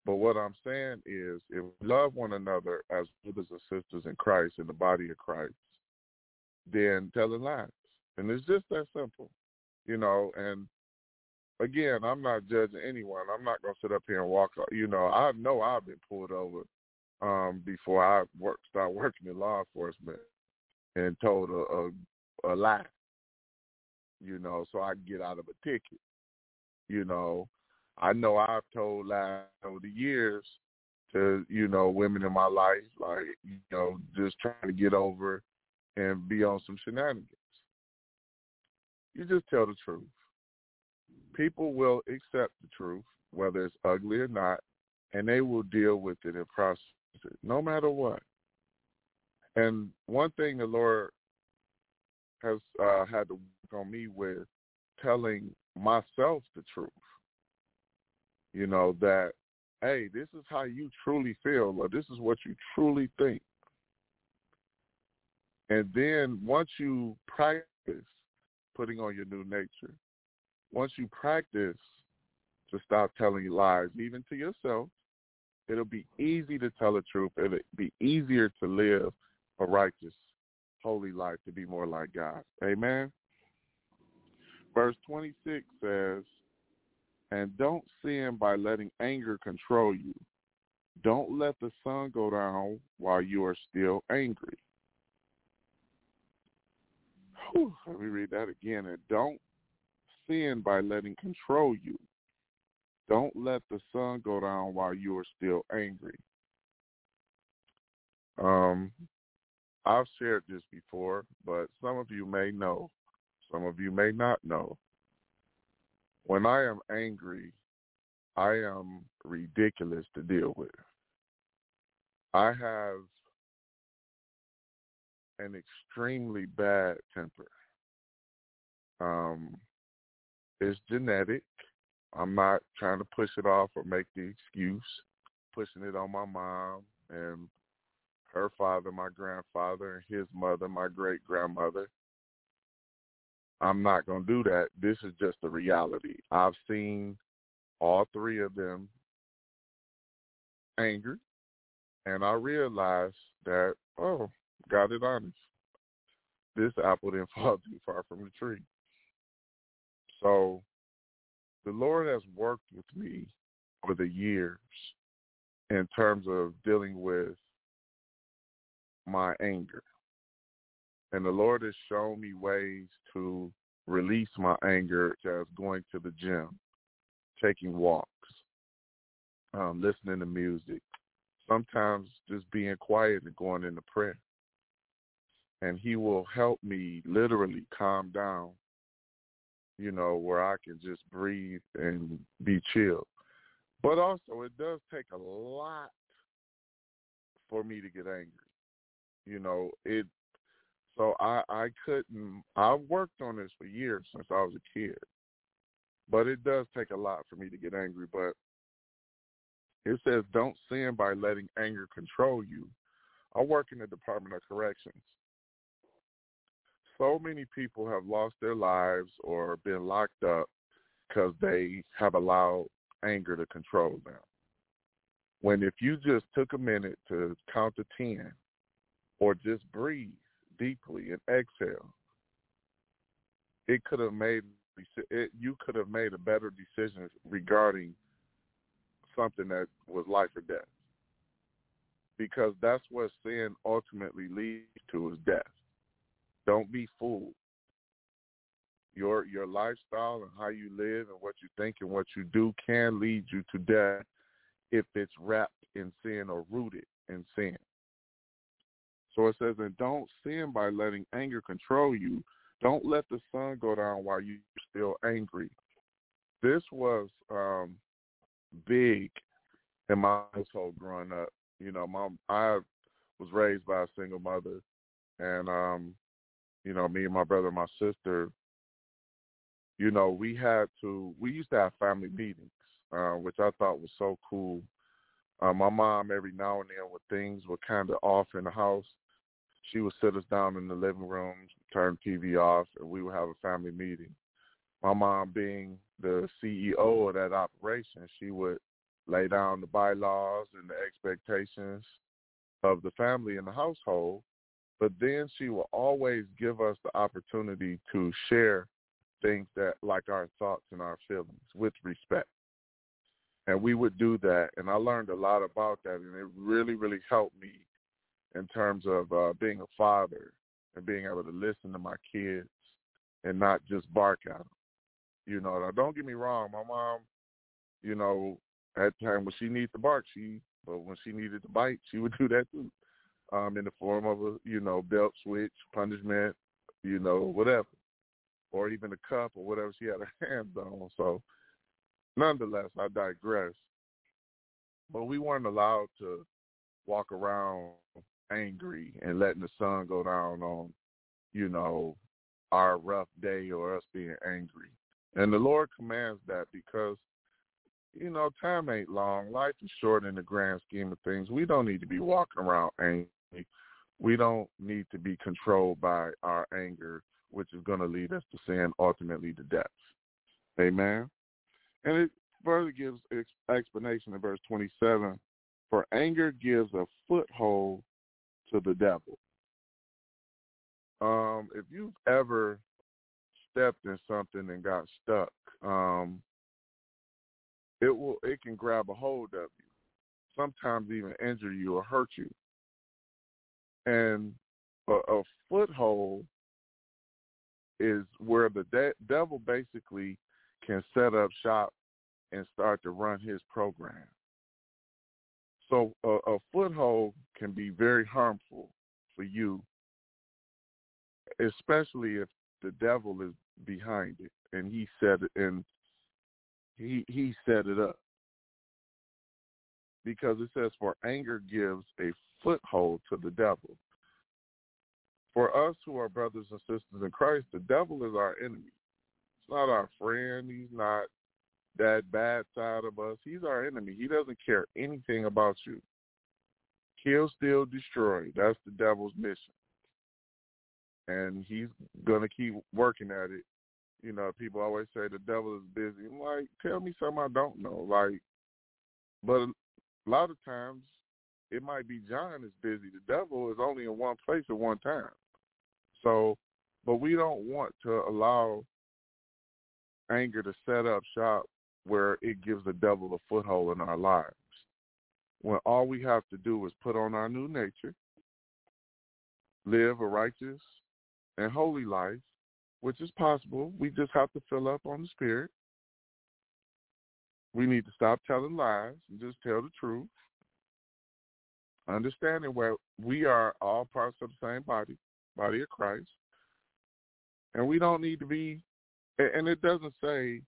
But what I'm saying is, if we love one another as brothers and sisters in Christ, in the body of Christ, then telling lies. And it's just that simple, you know. And again, I'm not judging anyone. I'm not going to sit up here and walk, you know, I know I've been pulled over um, before I work, start working in law enforcement and told a, a, a lie, you know, so I can get out of a ticket. You know, I know I've told lies over the years to, you know, women in my life, like, you know, just trying to get over and be on some shenanigans. You just tell the truth. People will accept the truth, whether it's ugly or not, and they will deal with it and process it, no matter what. And one thing the Lord has uh, had to work on me with, telling myself the truth. You know, that, hey, this is how you truly feel, or this is what you truly think. And then once you practice putting on your new nature, once you practice to stop telling lies, even to yourself, it'll be easy to tell the truth. It'll be easier to live a righteous, holy life, to be more like God. Amen? Verse twenty-six says, and don't sin by letting anger control you. Don't let the sun go down while you are still angry. Whew, let me read that again. And don't sin by letting control you. Don't let the sun go down while you are still angry. Um, I've shared this before, but some of you may know. Some of you may not know. When I am angry, I am ridiculous to deal with. I have an extremely bad temper. Um, it's genetic. I'm not trying to push it off or make the excuse, pushing it on my mom and her father, my grandfather, and his mother, my great-grandmother. I'm not going to do that. This is just the reality. I've seen all three of them angry, and I realized that, oh, got it honest. This apple didn't fall too far from the tree. So the Lord has worked with me over the years in terms of dealing with my anger. And the Lord has shown me ways to release my anger, as going to the gym, taking walks, um, listening to music, sometimes just being quiet and going into prayer. And he will help me literally calm down, you know, where I can just breathe and be chill. But also, it does take a lot for me to get angry. You know, it. So I, I couldn't, I've worked on this for years since I was a kid. But it does take a lot for me to get angry. But it says, don't sin by letting anger control you. I work in the Department of Corrections. So many people have lost their lives or been locked up because they have allowed anger to control them. When if you just took a minute to count to ten or just breathe deeply and exhale, it could have made it, you could have made a better decision regarding something that was life or death. Because that's what sin ultimately leads to, is death. Don't be fooled. Your your lifestyle and how you live and what you think and what you do can lead you to death if it's wrapped in sin or rooted in sin. So it says, and don't sin by letting anger control you. Don't let the sun go down while you're still angry. This was um, big in my household growing up. You know, my I was raised by a single mother, and um, you know, me and my brother and my sister, you know, we had to. We used to have family meetings, uh, which I thought was so cool. Uh, my mom, every now and then, when things were kind of off in the house, she would sit us down in the living room, turn T V off, and we would have a family meeting. My mom, being the C E O of that operation, she would lay down the bylaws and the expectations of the family and the household, but then she will always give us the opportunity to share things that, like our thoughts and our feelings, with respect. And we would do that, and I learned a lot about that, and it really, really helped me in terms of uh, being a father and being able to listen to my kids and not just bark at them. You know, now don't get me wrong, my mom, you know, at time when she needed to bark, she, but when she needed to bite, she would do that too, um, in the form of a, you know, belt switch, punishment, you know, whatever, or even a cup or whatever she had her hands on. So, nonetheless, I digress. But we weren't allowed to walk around angry and letting the sun go down on, you know, our rough day or us being angry. And the Lord commands that because, you know, time ain't long. Life is short in the grand scheme of things. We don't need to be walking around angry. We don't need to be controlled by our anger, which is going to lead us to sin, ultimately to death. Amen. And it further gives explanation in verse twenty-seven. For anger gives a foothold to the devil. Um, if you've ever stepped in something and got stuck, um, it will it can grab a hold of you, sometimes even injure you or hurt you. And a, a foothold is where the de- devil basically can set up shop and start to run his program. So a, a foothold can be very harmful for you, especially if the devil is behind it and he set it and he he set it up. Because it says, for anger gives a foothold to the devil. For us who are brothers and sisters in Christ, the devil is our enemy. It's not our friend. He's not that bad side of us. He's our enemy. He doesn't care anything about you. Kill, steal, destroy. That's the devil's mission. And he's going to keep working at it. You know, people always say the devil is busy. I'm like, tell me something I don't know. Like, but a lot of times it might be John is busy. The devil is only in one place at one time. So, but we don't want to allow anger to set up shop where it gives the devil a foothold in our lives. When all we have to do is put on our new nature, live a righteous and holy life, which is possible. We just have to fill up on the Spirit. We need to stop telling lies and just tell the truth. Understanding where we are all parts of the same body, body of Christ. And we don't need to be, and it doesn't say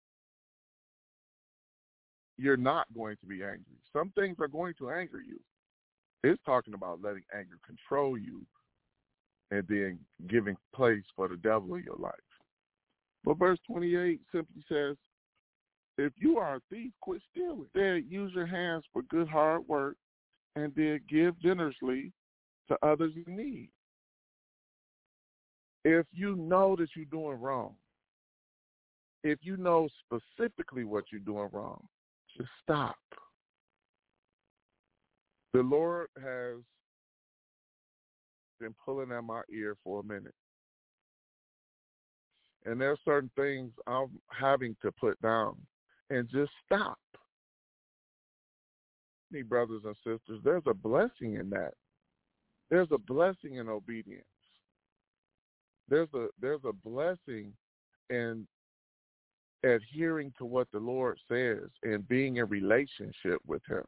you're not going to be angry. Some things are going to anger you. It's talking about letting anger control you and then giving place for the devil in your life. But verse twenty-eight simply says, if you are a thief, quit stealing. Then use your hands for good hard work and then give generously to others in need. If you know that you're doing wrong, if you know specifically what you're doing wrong, just stop. The Lord has been pulling at my ear for a minute. And there are certain things I'm having to put down and just stop. Me, brothers and sisters, there's a blessing in that. There's a blessing in obedience. There's a there's a blessing in adhering to what the Lord says and being in relationship with him.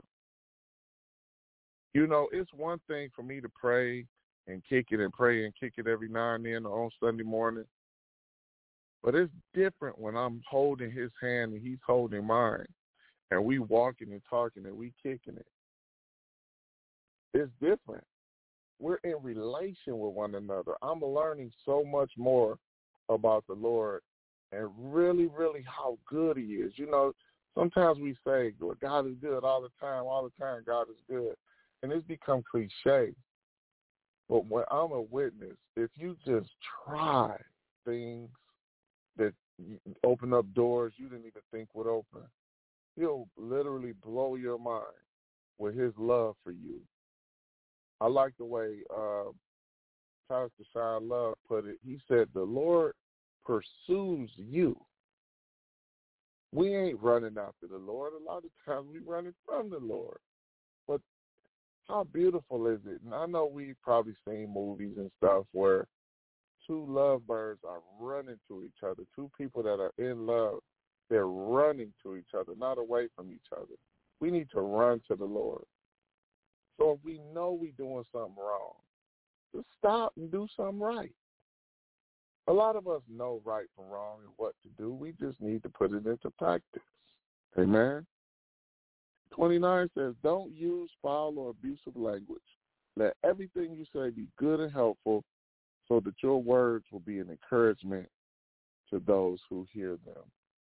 You know, it's one thing for me to pray and kick it and pray and kick it every now and then on Sunday morning. But it's different when I'm holding his hand and he's holding mine and we walking and talking and we kicking it. It's different. We're in relation with one another. I'm learning so much more about the Lord and really, really how good he is. You know, sometimes we say, well, God is good all the time, all the time God is good. And it's become cliche. But when I'm a witness, if you just try things that open up doors you didn't even think would open, He'll literally blow your mind with his love for you. I like the way uh, Pastor Sean Love put it. He said, the Lord pursues you. We ain't running after the Lord. A lot of times we running from the Lord. But how beautiful is it? And I know we've probably seen movies and stuff where two lovebirds are running to each other. Two people that are in love, they're running to each other, not away from each other. We need to run to the Lord. So if we know we're doing something wrong, just stop and do something right. A lot of us know right from wrong and what to do. We just need to put it into practice. Amen. twenty-nine says, don't use foul or abusive language. Let everything you say be good and helpful so that your words will be an encouragement to those who hear them.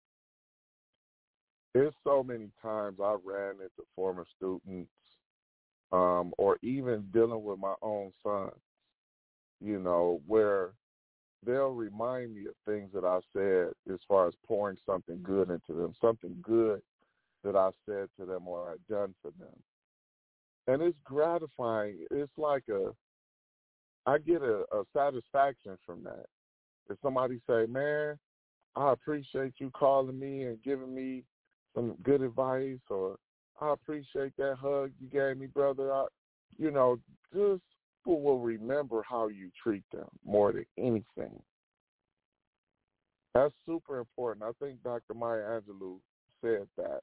There's so many times I ran into former students um, or even dealing with my own sons, you know, where they'll remind me of things that I said as far as pouring something good into them, something good that I said to them or I'd done for them. And it's gratifying. It's like a, I get a, a satisfaction from that. If somebody say, man, I appreciate you calling me and giving me some good advice, or I appreciate that hug you gave me, brother. I, you know, just people will remember how you treat them more than anything. That's super important. I think Doctor Maya Angelou said that.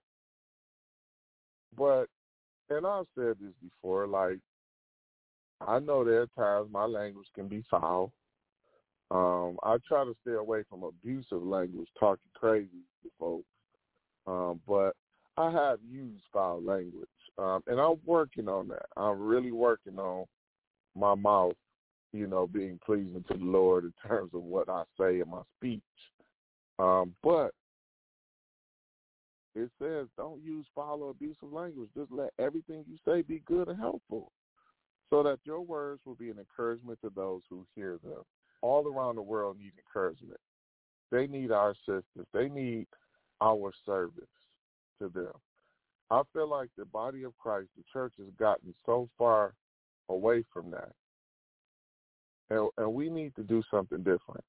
But, and I've said this before, like, I know there are times my language can be foul. Um, I try to stay away from abusive language, talking crazy to folks. Um, but I have used foul language, um, and I'm working on that. I'm really working on my mouth, you know, being pleasing to the Lord in terms of what I say in my speech. Um, but it says don't use foul or abusive language. Just let everything you say be good and helpful so that your words will be an encouragement to those who hear them. All around the world need encouragement. They need our assistance. They need our service to them. I feel like the body of Christ, the church, has gotten so far away from that. And, and we need to do something different.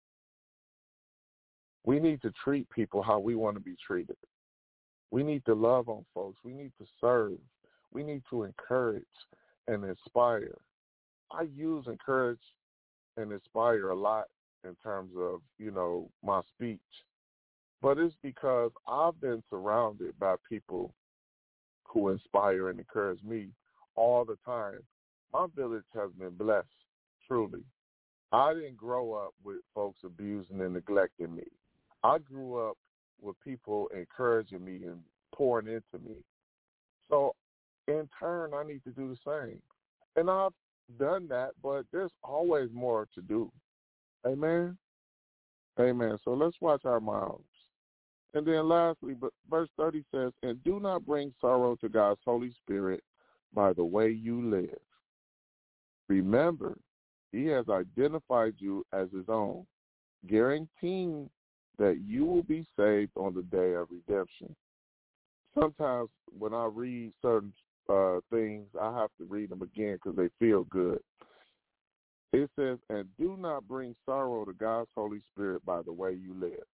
We need to treat people how we want to be treated. We need to love on folks. We need to serve. We need to encourage and inspire. I use encourage and inspire a lot in terms of, you know, my speech. But it's because I've been surrounded by people who inspire and encourage me all the time. My village has been blessed, truly. I didn't grow up with folks abusing and neglecting me. I grew up with people encouraging me and pouring into me. So in turn, I need to do the same. And I've done that, but there's always more to do. Amen? Amen. So let's watch our mouths. And then lastly, but verse thirty says, and do not bring sorrow to God's Holy Spirit by the way you live. Remember, he has identified you as his own, guaranteeing that you will be saved on the day of redemption. Sometimes when I read certain uh, things, I have to read them again because they feel good. It says, and do not bring sorrow to God's Holy Spirit by the way you live.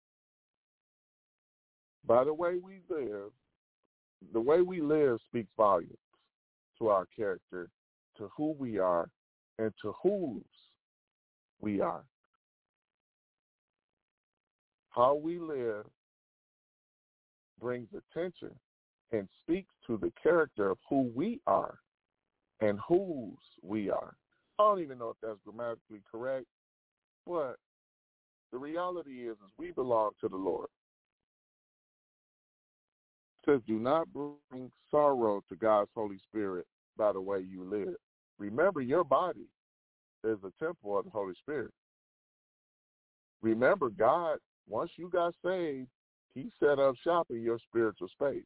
By the way we live, the way we live speaks volumes to our character, to who we are, and to whose we are. How we live brings attention and speaks to the character of who we are and whose we are. I don't even know if that's grammatically correct, but the reality is, is we belong to the Lord. It says, do not bring sorrow to God's Holy Spirit by the way you live. Remember, your body is a temple of the Holy Spirit. Remember, God, once you got saved, he set up shop in your spiritual space.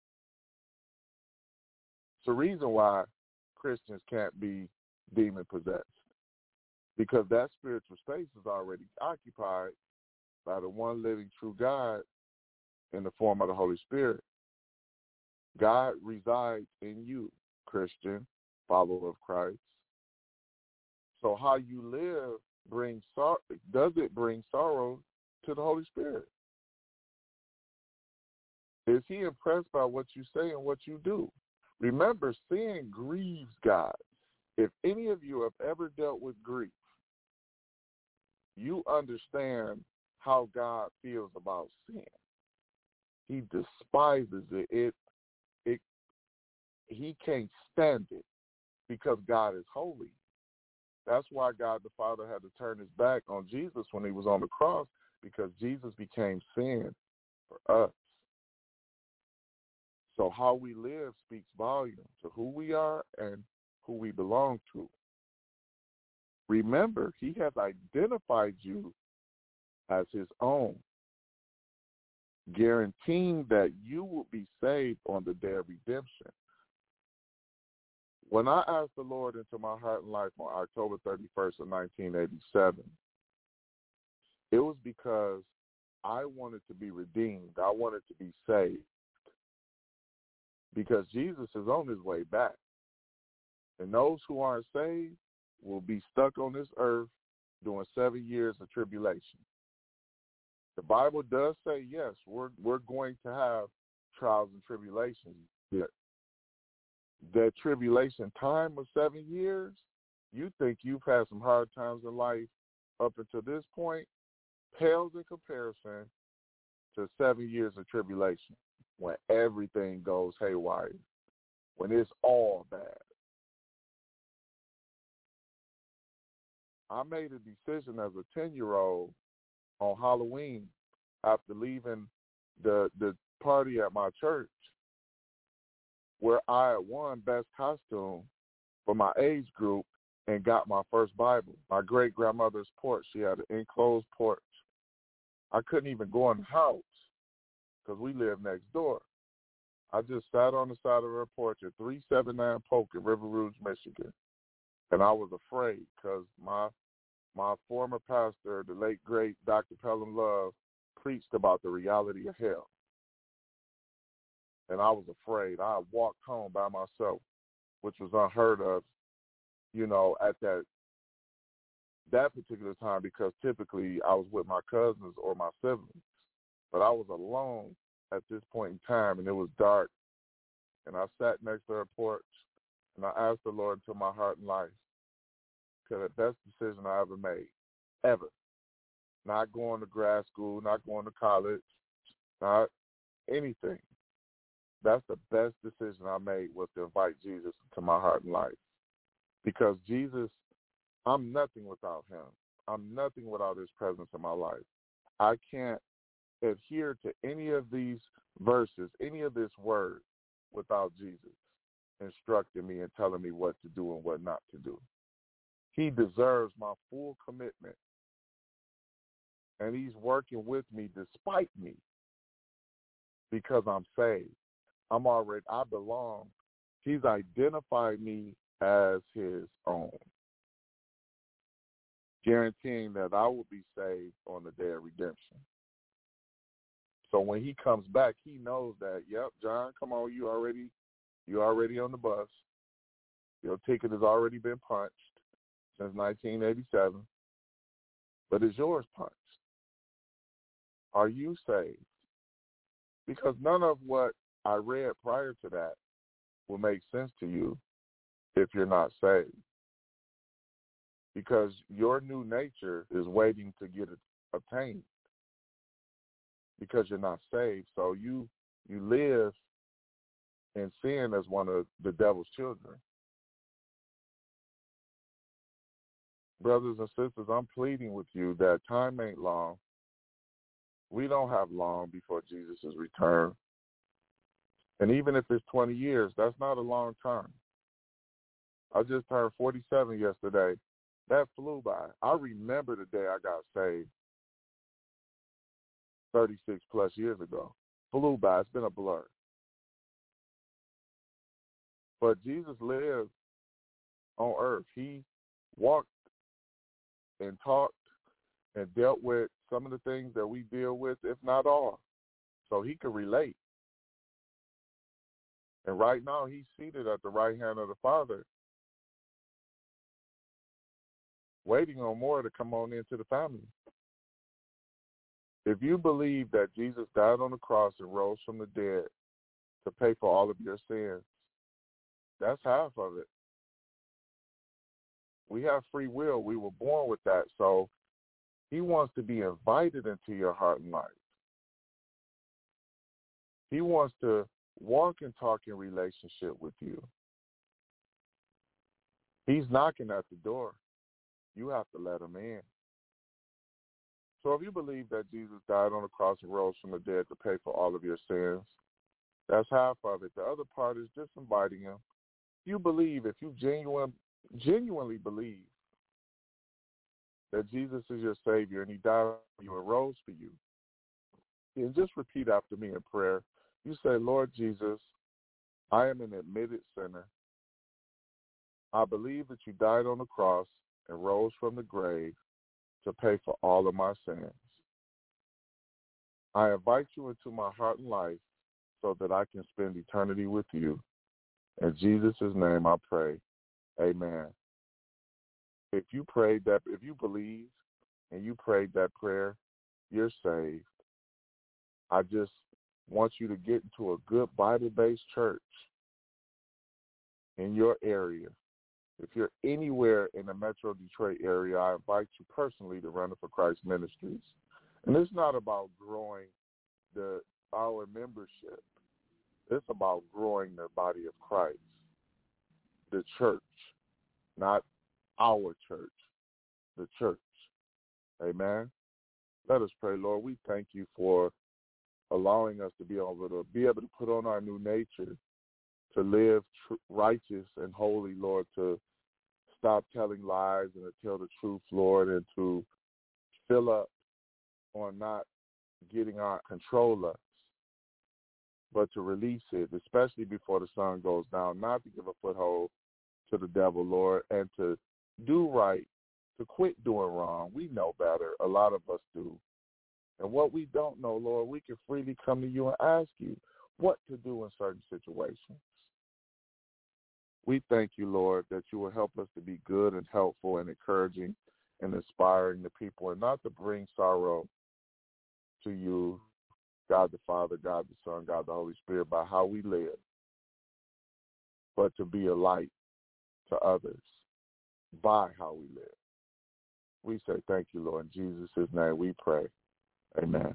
It's the reason why Christians can't be demon-possessed, because that spiritual space is already occupied by the one living true God in the form of the Holy Spirit. God resides in you, Christian, follower of Christ. So how you live brings sorrow. Does it bring sorrow to the Holy Spirit? Is he impressed by what you say and what you do? Remember, sin grieves God. If any of you have ever dealt with grief, you understand how God feels about sin. He despises it. It, it. He can't stand it because God is holy. That's why God the Father had to turn his back on Jesus when he was on the cross, because Jesus became sin for us. So how we live speaks volumes to who we are and who we belong to. Remember, he has identified you as his own, guaranteeing that you will be saved on the day of redemption. When I asked the Lord into my heart and life on October thirty-first of nineteen eighty-seven, it was because I wanted to be redeemed. I wanted to be saved. Because Jesus is on his way back. And those who aren't saved will be stuck on this earth during seven years of tribulation. The Bible does say, yes, we're we're going to have trials and tribulations. Yeah. That tribulation time of seven years, you think you've had some hard times in life up until this point, pales in comparison to seven years of tribulation when everything goes haywire, when it's all bad. I made a decision as a ten-year-old on Halloween after leaving the the party at my church, where I had won best costume for my age group and got my first Bible. My great-grandmother's porch, she had an enclosed porch. I couldn't even go in the house because we lived next door. I just sat on the side of her porch at three seventy-nine Polk in River Rouge, Michigan, and I was afraid because my my former pastor, the late, great Doctor Pelham Love, preached about the reality of hell. And I was afraid. I walked home by myself, which was unheard of, you know, at that that particular time, because typically I was with my cousins or my siblings. But I was alone at this point in time, and it was dark. And I sat next to her porch, and I asked the Lord into my heart and life, because the best decision I ever made, ever. Not going to grad school, not going to college, not anything. That's the best decision I made, was to invite Jesus into my heart and life. Because Jesus, I'm nothing without him. I'm nothing without his presence in my life. I can't adhere to any of these verses, any of this word, without Jesus instructing me and telling me what to do and what not to do. He deserves my full commitment. And he's working with me despite me, because I'm saved. I'm already, I belong. He's identified me as his own, guaranteeing that I will be saved on the day of redemption. So when he comes back, he knows that, yep, John, come on, you already, you already on the bus. Your ticket has already been punched since nineteen eighty-seven, but is yours punched? Are you saved? Because none of what I read prior to that will make sense to you if you're not saved. Because your new nature is waiting to get obtained, because you're not saved. So you you live in sin as one of the devil's children. Brothers and sisters, I'm pleading with you that time ain't long. We don't have long before Jesus' return. And even if it's twenty years, that's not a long time. I just turned forty-seven yesterday. That flew by. I remember the day I got saved thirty-six plus years ago. Flew by. It's been a blur. But Jesus lived on earth. He walked and talked and dealt with some of the things that we deal with, if not all. So he could relate. And right now, he's seated at the right hand of the Father, waiting on more to come on into the family. If you believe that Jesus died on the cross and rose from the dead to pay for all of your sins, that's half of it. We have free will. We were born with that. So he wants to be invited into your heart and life. He wants to walk and talk in relationship with you. He's knocking at the door. You have to let him in. So if you believe that Jesus died on the cross and rose from the dead to pay for all of your sins, that's half of it. The other part is just inviting him. You believe, if you genuine, genuinely believe that Jesus is your Savior and he died for you and rose for you, and just repeat after me in prayer. You say, Lord Jesus, I am an admitted sinner. I believe that you died on the cross and rose from the grave to pay for all of my sins. I invite you into my heart and life so that I can spend eternity with you. In Jesus' name I pray. Amen. If you prayed that, if you believe and you prayed that prayer, you're saved. I just want you to get into a good Bible-based church in your area. If you're anywhere in the Metro Detroit area, I invite you personally to Running for Christ Ministries. And it's not about growing the our membership. It's about growing the body of Christ, the church, not our church, the church. Amen. Let us pray, Lord. We thank you for allowing us to be able to be able to put on our new nature, to live tr- righteous and holy, Lord, to stop telling lies and to tell the truth, Lord, and to fill up on not getting our control us, but to release it, especially before the sun goes down, not to give a foothold to the devil, Lord, and to do right, to quit doing wrong. We know better. A lot of us do. And what we don't know, Lord, we can freely come to you and ask you what to do in certain situations. We thank you, Lord, that you will help us to be good and helpful and encouraging and inspiring the people, and not to bring sorrow to you, God the Father, God the Son, God the Holy Spirit, by how we live, but to be a light to others by how we live. We say thank you, Lord. In Jesus' name we pray. Amen.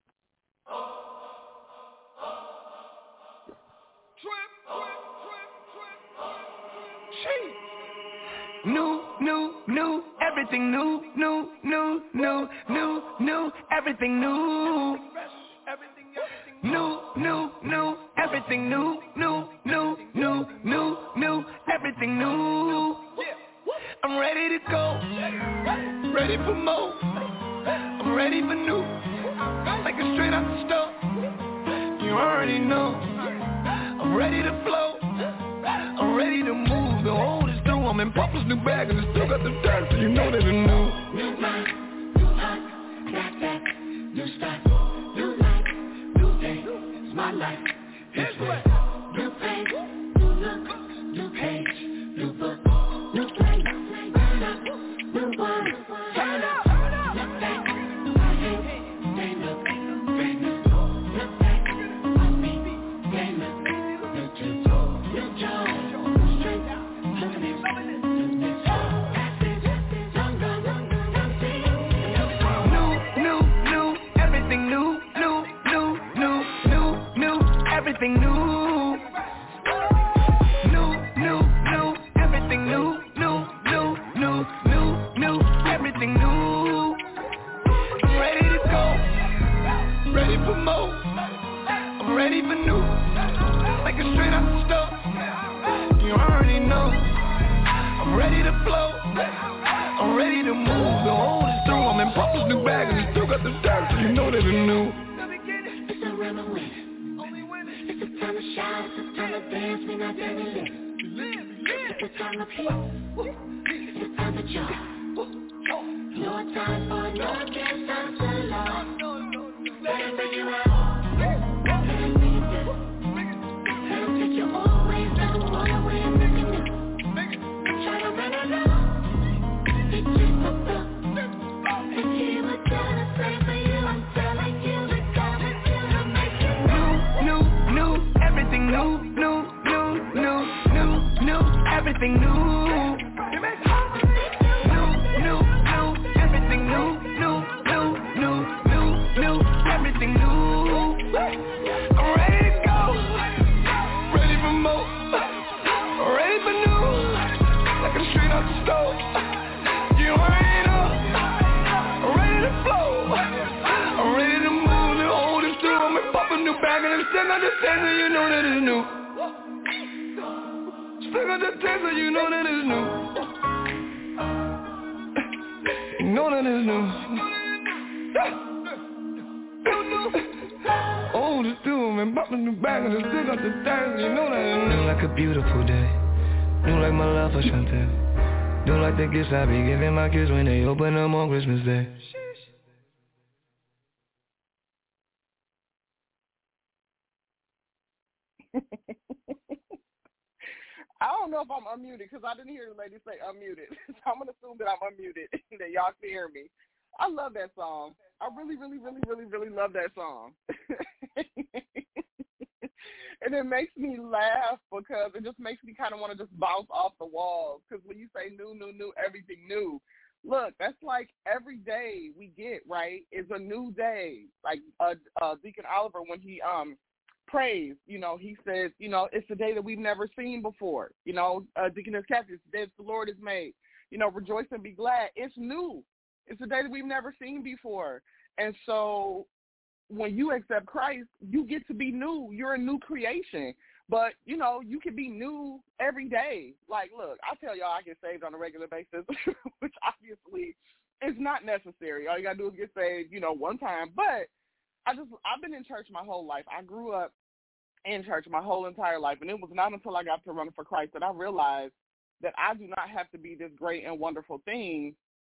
New, new, new, everything new, new, new, new, new, new, everything new. New, new, new, everything new, new, new, new, new, new, everything new. I'm ready to go, ready for more. I'm ready for new, like a straight out the stove. You already know. I'm ready to flow, I'm ready to move. The old is through, I'm in Papa's new bag and it's still got the dirt, so you know that it's new. New mind, new heart, got that, new start, new life, new day, it's my life, this way. New page, new look, new page, new book, new place, turn up, new one, turn up, look back, I hate, they look, brand new, look back, on me, they look, new tune, new joy, new strength, new news, new news, that's it, young gun, young thing, new, new, new, everything new, new, new, new, new, new, everything new, new, new, new, everything new, new, new, new, new, new, everything new. I'm ready to go, ready for more. I'm ready for new, like a straight out the stove. You already know. I'm ready to flow, I'm ready to move. The old is through, I'm in Papa's new bag and it's still got the dirt, so you know that it's new. It's a run away. It's a time to shout, it's a time to dance, we not done to live. It's a time to play, it's a time to joy. No time for no dance, time to love. Let him bring you out, let him bring you down, let him take you Stick on the taste and you know that it's new. Stick on the taste and you know that it's new. You know that it's new. Oh, the doom and bumping the back and the stick on the taste, you know that it's new. New like a beautiful day. New like my love for Chantel. New like the gifts I be giving my kids when they open them on Christmas Day. I don't know if I'm unmuted because I didn't hear the lady say unmuted. So I'm going to assume that I'm unmuted and that y'all can hear me. I love that song. I really, really, really, really, really love that song. And it makes me laugh because it just makes me kind of want to just bounce off the walls because when you say new, new, new, everything new, look, that's like every day we get, right, is a new day. Like uh, uh, Deacon Oliver, when he um prays, you know, he says, you know, it's a day that we've never seen before. You know, uh, Deaconess Kathy, it's the day that the Lord has made. You know, rejoice and be glad. It's new. It's a day that we've never seen before. And so when you accept Christ, you get to be new. You're a new creation. But, you know, you can be new every day. Like, look, I tell y'all I get saved on a regular basis, which obviously is not necessary. All you got to do is get saved, you know, one time. But I just, I've been in church my whole life. I grew up in church my whole entire life. And it was not until I got to running for Christ that I realized that I do not have to be this great and wonderful thing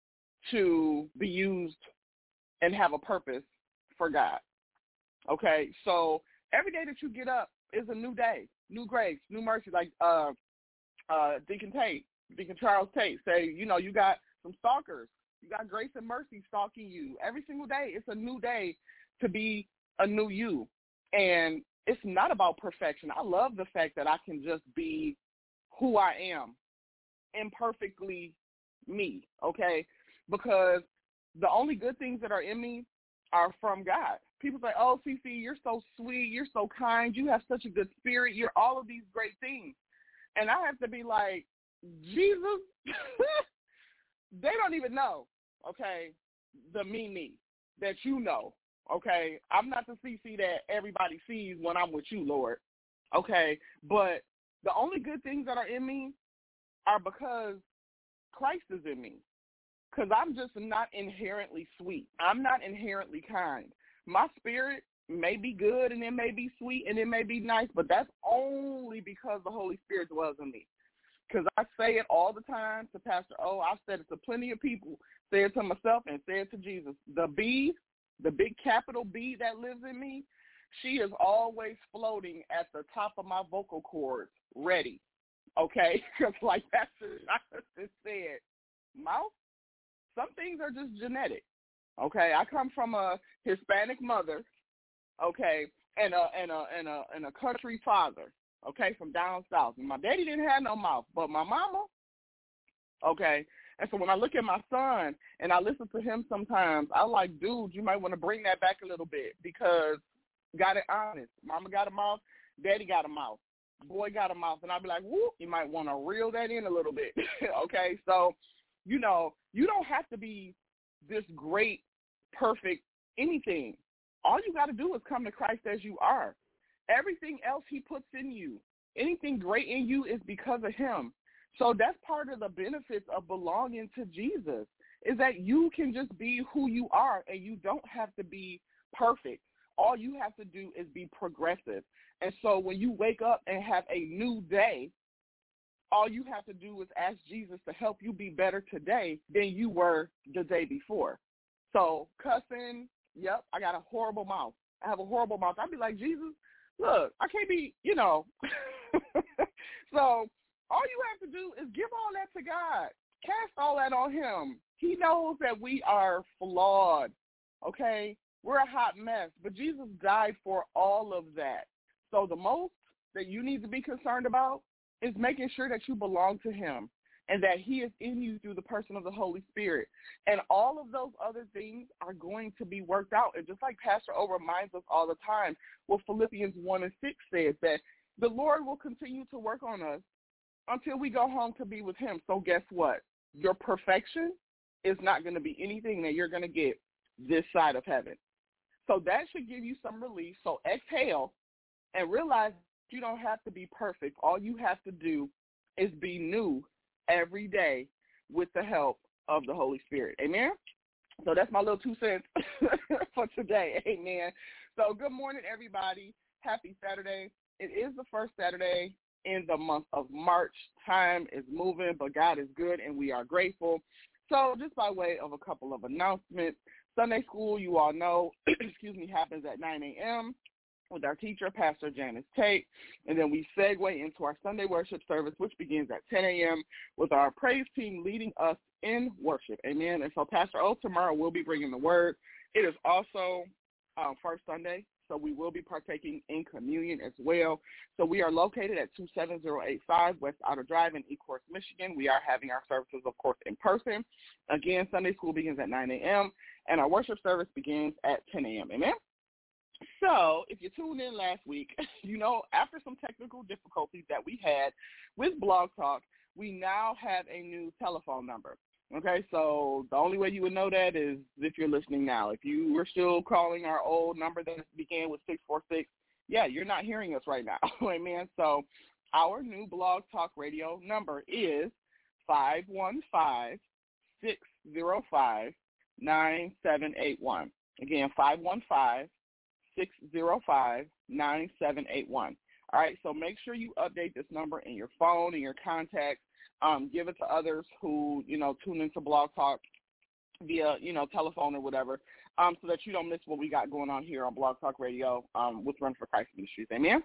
to be used and have a purpose for God. Okay, so every day that you get up is a new day, new grace, new mercy. Like uh, uh, Deacon Tate, Deacon Charles Tate say, you know, you got some stalkers. You got grace and mercy stalking you. Every single day, it's a new day to be a new you. And it's not about perfection. I love the fact that I can just be who I am, imperfectly me, okay? Because the only good things that are in me are from God. People say, oh, C C, you're so sweet, you're so kind, you have such a good spirit, you're all of these great things. And I have to be like, Jesus, they don't even know, okay, the me, me, that you know, okay? I'm not the C C that everybody sees when I'm with you, Lord, okay? But the only good things that are in me are because Christ is in me. Because I'm just not inherently sweet. I'm not inherently kind. My spirit may be good and it may be sweet and it may be nice, but that's only because the Holy Spirit dwells in me. Because I say it all the time to Pastor O. I've said it to plenty of people. Say it to myself and say it to Jesus. The B, the big capital B that lives in me, she is always floating at the top of my vocal cords, ready. Okay? Because like Pastor just said, mouth, some things are just genetic, okay? I come from a Hispanic mother, okay, and a and a and a and a country father, okay, from down south. And my daddy didn't have no mouth, but my mama, okay. And so when I look at my son and I listen to him sometimes, I like, dude, you might want to bring that back a little bit because got it honest. Mama got a mouth, daddy got a mouth, boy got a mouth, and I'll be like, whoop, you might want to reel that in a little bit, okay? So, you know, you don't have to be this great, perfect anything. All you got to do is come to Christ as you are. Everything else he puts in you, anything great in you is because of him. So that's part of the benefits of belonging to Jesus is that you can just be who you are and you don't have to be perfect. All you have to do is be progressive. And so when you wake up and have a new day, all you have to do is ask Jesus to help you be better today than you were the day before. So cussing, yep, I got a horrible mouth. I have a horrible mouth. I'd be like, Jesus, look, I can't be, you know. So all you have to do is give all that to God. Cast all that on him. He knows that we are flawed, okay? We're a hot mess, but Jesus died for all of that. So the most that you need to be concerned about is making sure that you belong to him and that he is in you through the person of the Holy Spirit. And all of those other things are going to be worked out. And just like Pastor O reminds us all the time, what Philippians one and six says, that the Lord will continue to work on us until we go home to be with him. So guess what? Your perfection is not going to be anything that you're going to get this side of heaven. So that should give you some relief. So exhale and realize you don't have to be perfect. All you have to do is be new every day with the help of the Holy Spirit. Amen? So that's my little two cents for today. Amen. So good morning, everybody. Happy Saturday. It is the first Saturday in the month of March. Time is moving, but God is good, and we are grateful. So just by way of a couple of announcements, Sunday school, you all know, excuse me, happens at nine a.m. with our teacher, Pastor Janice Tate. And then we segue into our Sunday worship service, which begins at ten a.m. with our praise team leading us in worship. Amen. And so Pastor O tomorrow will be bringing the word. It is also uh, First Sunday, so we will be partaking in communion as well. So we are located at two seven zero eight five West Outer Drive in Ecorse, Michigan. We are having our services, of course, in person. Again, Sunday school begins at nine a.m., and our worship service begins at ten a.m. Amen? So if you tuned in last week, you know, after some technical difficulties that we had with Blog Talk, we now have a new telephone number. Okay, so the only way you would know that is if you're listening now. If you were still calling our old number that began with six four six, yeah, you're not hearing us right now. Amen. So our new Blog Talk Radio number is five one five, six zero five, nine seven eight one. Again, five one five, six zero five, nine seven eight one. All right, so make sure you update this number in your phone, in your contacts. Um, give it to others who, you know, tune into Blog Talk via, you know, telephone or whatever, um, so that you don't miss what we got going on here on Blog Talk Radio um, with Run for Christ Ministries. Amen?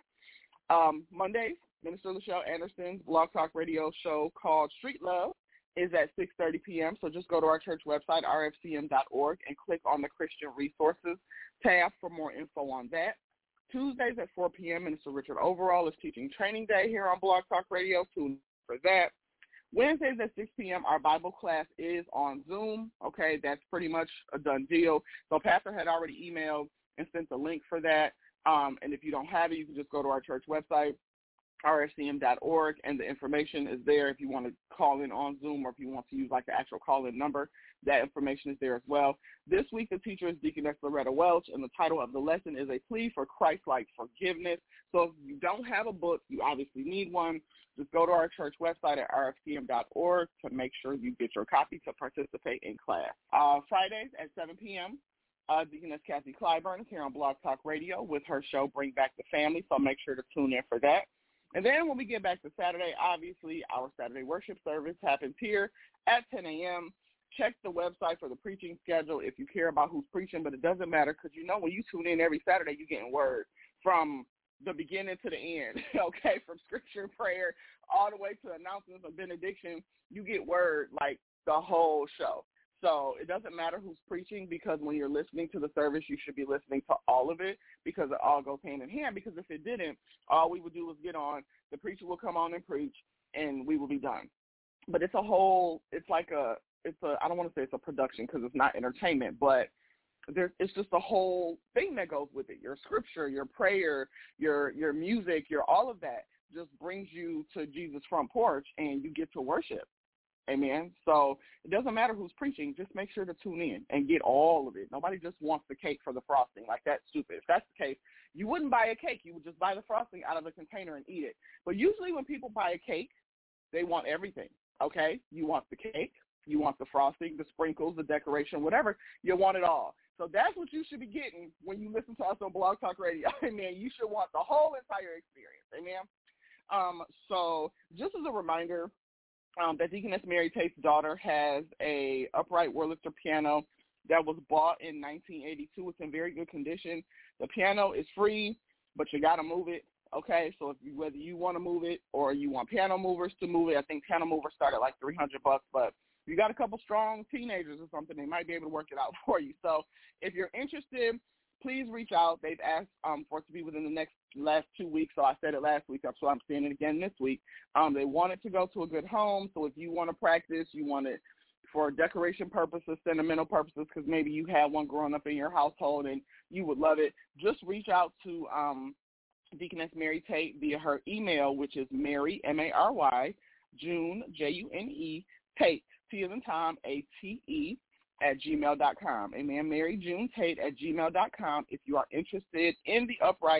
Um, Mondays, Minister Lachelle Anderson's Blog Talk Radio show called Street Love is at six thirty p.m., so just go to our church website, r f c m dot org, and click on the Christian Resources tab for more info on that. Tuesdays at four p.m., Minister Richard Overall is teaching Training Day here on Blog Talk Radio. Tune for that. Wednesdays at six p.m., our Bible class is on Zoom. Okay, that's pretty much a done deal. So Pastor had already emailed and sent the link for that. Um, and if you don't have it, you can just go to our church website, r f c m dot org, and the information is there if you want to call in on Zoom or if you want to use like the actual call-in number. That information is there as well. This week, the teacher is Deaconess Loretta Welch, and the title of the lesson is A Plea for Christ-Like Forgiveness. So if you don't have a book, you obviously need one. Just go to our church website at r f c m dot org to make sure you get your copy to participate in class. Uh, Fridays at seven p.m., uh, Deaconess Kathy Clyburn is here on Blog Talk Radio with her show Bring Back the Family, so make sure to tune in for that. And then when we get back to Saturday, obviously our Saturday worship service happens here at ten a.m. Check the website for the preaching schedule if you care about who's preaching, but it doesn't matter because you know when you tune in every Saturday, you're getting word from the beginning to the end, okay, from scripture, prayer, all the way to announcements of benediction. You get word like the whole show. So it doesn't matter who's preaching because when you're listening to the service, you should be listening to all of it because it all goes hand in hand, because if it didn't, all we would do was get on, the preacher will come on and preach, and we will be done. But it's a whole, it's like a, it's a, I don't want to say it's a production because it's not entertainment, but there's, it's just a whole thing that goes with it. Your scripture, your prayer, your your music, your all of that just brings you to Jesus' front porch, and you get to worship. Amen. So it doesn't matter who's preaching. Just make sure to tune in and get all of it. Nobody just wants the cake for the frosting. Like, that's stupid. If that's the case, you wouldn't buy a cake. You would just buy the frosting out of the container and eat it. But usually when people buy a cake, they want everything, okay? You want the cake. You want the frosting, the sprinkles, the decoration, whatever. You want it all. So that's what you should be getting when you listen to us on Blog Talk Radio. Amen. You should want the whole entire experience. Amen. Um, so just as a reminder, um, that Deaconess Mary Tate's daughter has a upright Wurlitzer piano that was bought in nineteen eighty-two. It's in very good condition. The piano is free, but you got to move it. Okay, so if you, whether you want to move it or you want piano movers to move it, I think piano movers start at like three hundred bucks, but you got a couple strong teenagers or something, they might be able to work it out for you. So if you're interested, please reach out. They've asked um, for it to be within the next last two weeks, so I said it last week, so I'm saying it again this week. Um, they want it to go to a good home, so if you want to practice, you want it for decoration purposes, sentimental purposes, because maybe you had one growing up in your household and you would love it, just reach out to um, Deaconess Mary Tate via her email, which is Mary, M A R Y, June, J U N E, Tate, T as in Tom, A T E, at gmail dot com. Amen. Mary June Tate at gmail dot com if you are interested in the upright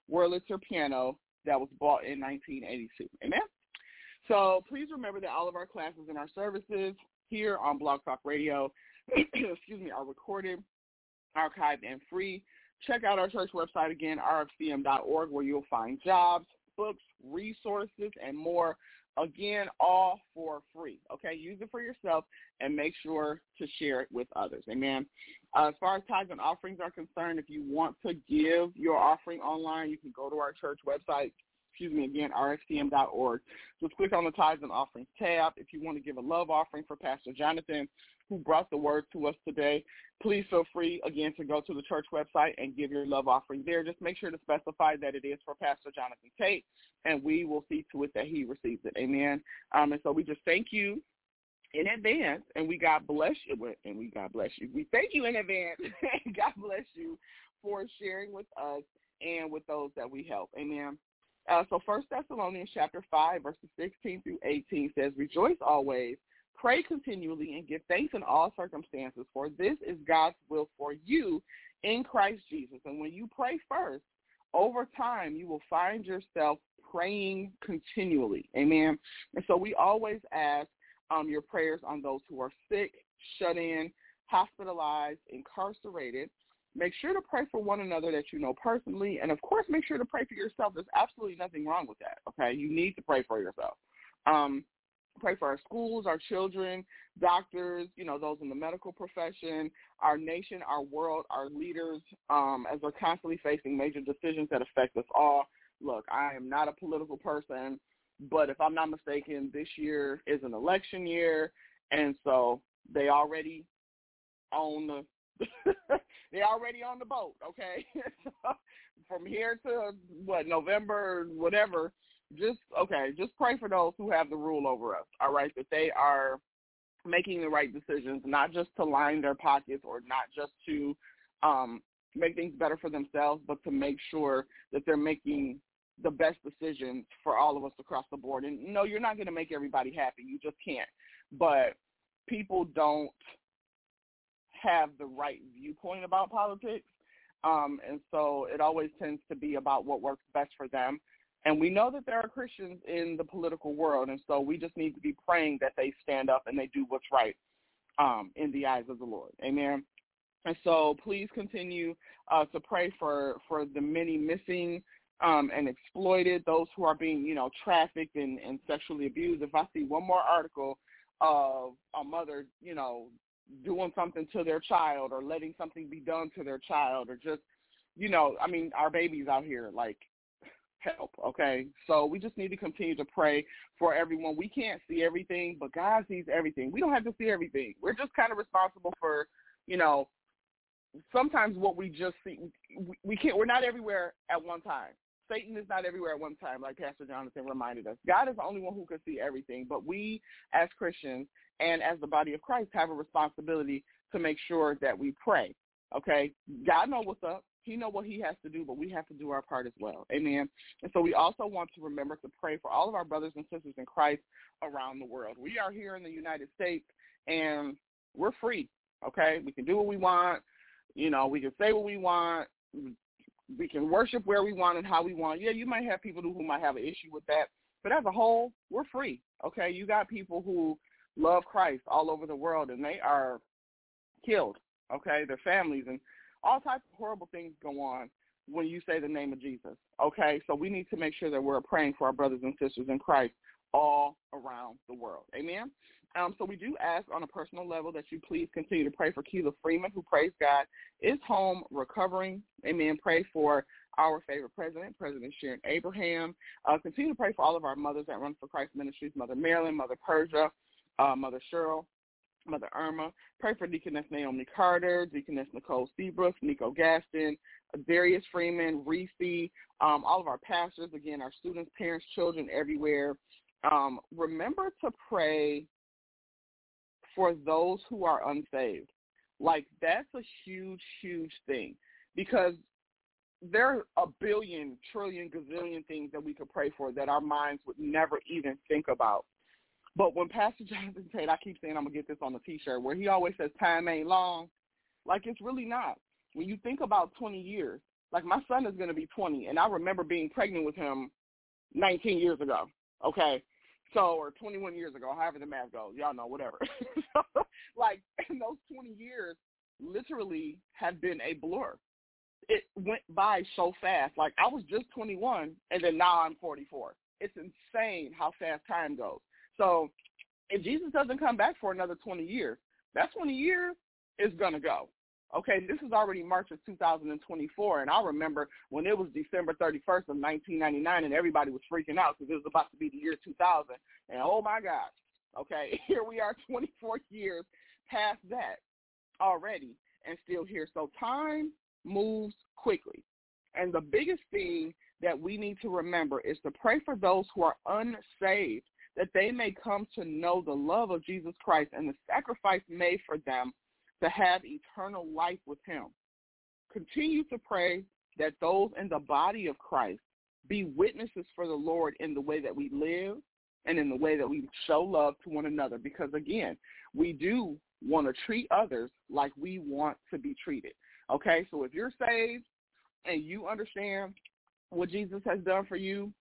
Wurlitzer piano that was bought in nineteen eighty-two. Amen? So please remember that all of our classes and our services here on Blog Talk Radio, excuse me, are recorded, archived, and free. Check out our church website again, r f c m dot org, where you'll find jobs, books, resources, and more. Again, all for free. Okay, use it for yourself and make sure to share it with others. Amen. Uh, as far as tithes and offerings are concerned, if you want to give your offering online, you can go to our church website. Excuse me, again, r f c m dot org. Just click on the tithes and offerings tab. If you want to give a love offering for Pastor Jonathan, who brought the word to us today, please feel free, again, to go to the church website and give your love offering there. Just make sure to specify that it is for Pastor Jonathan Tate, and we will see to it that he receives it. Amen. Um, and so we just thank you in advance, and we God bless you. And we God bless you. We thank you in advance, and God bless you for sharing with us and with those that we help. Amen. Uh, so First Thessalonians chapter five, verses sixteen through eighteen says, "Rejoice always, pray continually, and give thanks in all circumstances, for this is God's will for you in Christ Jesus." And when you pray first, over time you will find yourself praying continually. Amen. And so we always ask um, your prayers on those who are sick, shut in, hospitalized, incarcerated. Make sure to pray for one another that you know personally, and of course make sure to pray for yourself. There's absolutely nothing wrong with that, okay? You need to pray for yourself. Um, pray for our schools, our children, doctors, you know, those in the medical profession, our nation, our world, our leaders, um, as they're constantly facing major decisions that affect us all. Look, I am not a political person, but if I'm not mistaken, this year is an election year, and so they already own the they're already on the boat, okay? From here to, what, November, whatever, just, okay, just pray for those who have the rule over us, all right, that they are making the right decisions, not just to line their pockets or not just to um, make things better for themselves, but to make sure that they're making the best decisions for all of us across the board. And, no, you're not going to make everybody happy. You just can't. But people don't have the right viewpoint about politics, um, and so it always tends to be about what works best for them. And we know that there are Christians in the political world, and so we just need to be praying that they stand up and they do what's right um, in the eyes of the Lord. Amen. And so please continue uh, to pray for, for the many missing um, and exploited, those who are being, you know, trafficked and, and sexually abused. If I see one more article of a mother, you know, doing something to their child or letting something be done to their child or just, you know, I mean, our babies out here, like, help, okay? So we just need to continue to pray for everyone. We can't see everything, but God sees everything. We don't have to see everything. We're just kind of responsible for, you know, sometimes what we just see. We, we can't, we're not everywhere at one time. Satan is not everywhere at one time, like Pastor Jonathan reminded us. God is the only one who can see everything, but we as Christians and as the body of Christ have a responsibility to make sure that we pray, okay? God knows what's up. He knows what he has to do, but we have to do our part as well, amen? And so we also want to remember to pray for all of our brothers and sisters in Christ around the world. We are here in the United States, and we're free, okay? We can do what we want. You know, we can say what we want. We can worship where we want and how we want. Yeah, you might have people who might have an issue with that, but as a whole, we're free, okay? You got people who love Christ all over the world, and they are killed, okay? Their families and all types of horrible things go on when you say the name of Jesus, okay? So we need to make sure that we're praying for our brothers and sisters in Christ all around the world, amen? Um, so we do ask on a personal level that you please continue to pray for Keela Freeman, who, praise God, is home recovering. Amen. Pray for our favorite president, President Sharon Abraham. Uh, continue to pray for all of our mothers that run for Christ Ministries, Mother Marilyn, Mother Persia, uh, Mother Cheryl, Mother Irma. Pray for Deaconess Naomi Carter, Deaconess Nicole Seabrook, Nico Gaston, Darius Freeman, Reese, um, all of our pastors, again, our students, parents, children everywhere. Um, remember to pray for those who are unsaved. Like, that's a huge, huge thing, because there are a billion, trillion, gazillion things that we could pray for that our minds would never even think about. But when Pastor Jonathan Tate, I keep saying I'm going to get this on the T-shirt, where he always says time ain't long, like, it's really not. When you think about twenty years, Like, my son is going to be twenty, and I remember being pregnant with him nineteen years ago, okay? So, or twenty-one years ago, however the math goes. Y'all know, whatever. Like, and those twenty years literally have been a blur. It went by so fast. Like, I was just twenty-one, and then now I'm forty-four. It's insane how fast time goes. So if Jesus doesn't come back for another twenty years, that twenty years is going to go. Okay, this is already March of two thousand twenty-four, and I remember when it was December thirty-first of nineteen ninety-nine, and everybody was freaking out because it was about to be the year two thousand, and oh my gosh, okay, here we are twenty-four years past that already and still here. So time moves quickly, and the biggest thing that we need to remember is to pray for those who are unsaved, that they may come to know the love of Jesus Christ and the sacrifice made for them to have eternal life with him. Continue to pray that those in the body of Christ be witnesses for the Lord in the way that we live and in the way that we show love to one another, because, again, we do want to treat others like we want to be treated. Okay, so if you're saved and you understand what Jesus has done for you,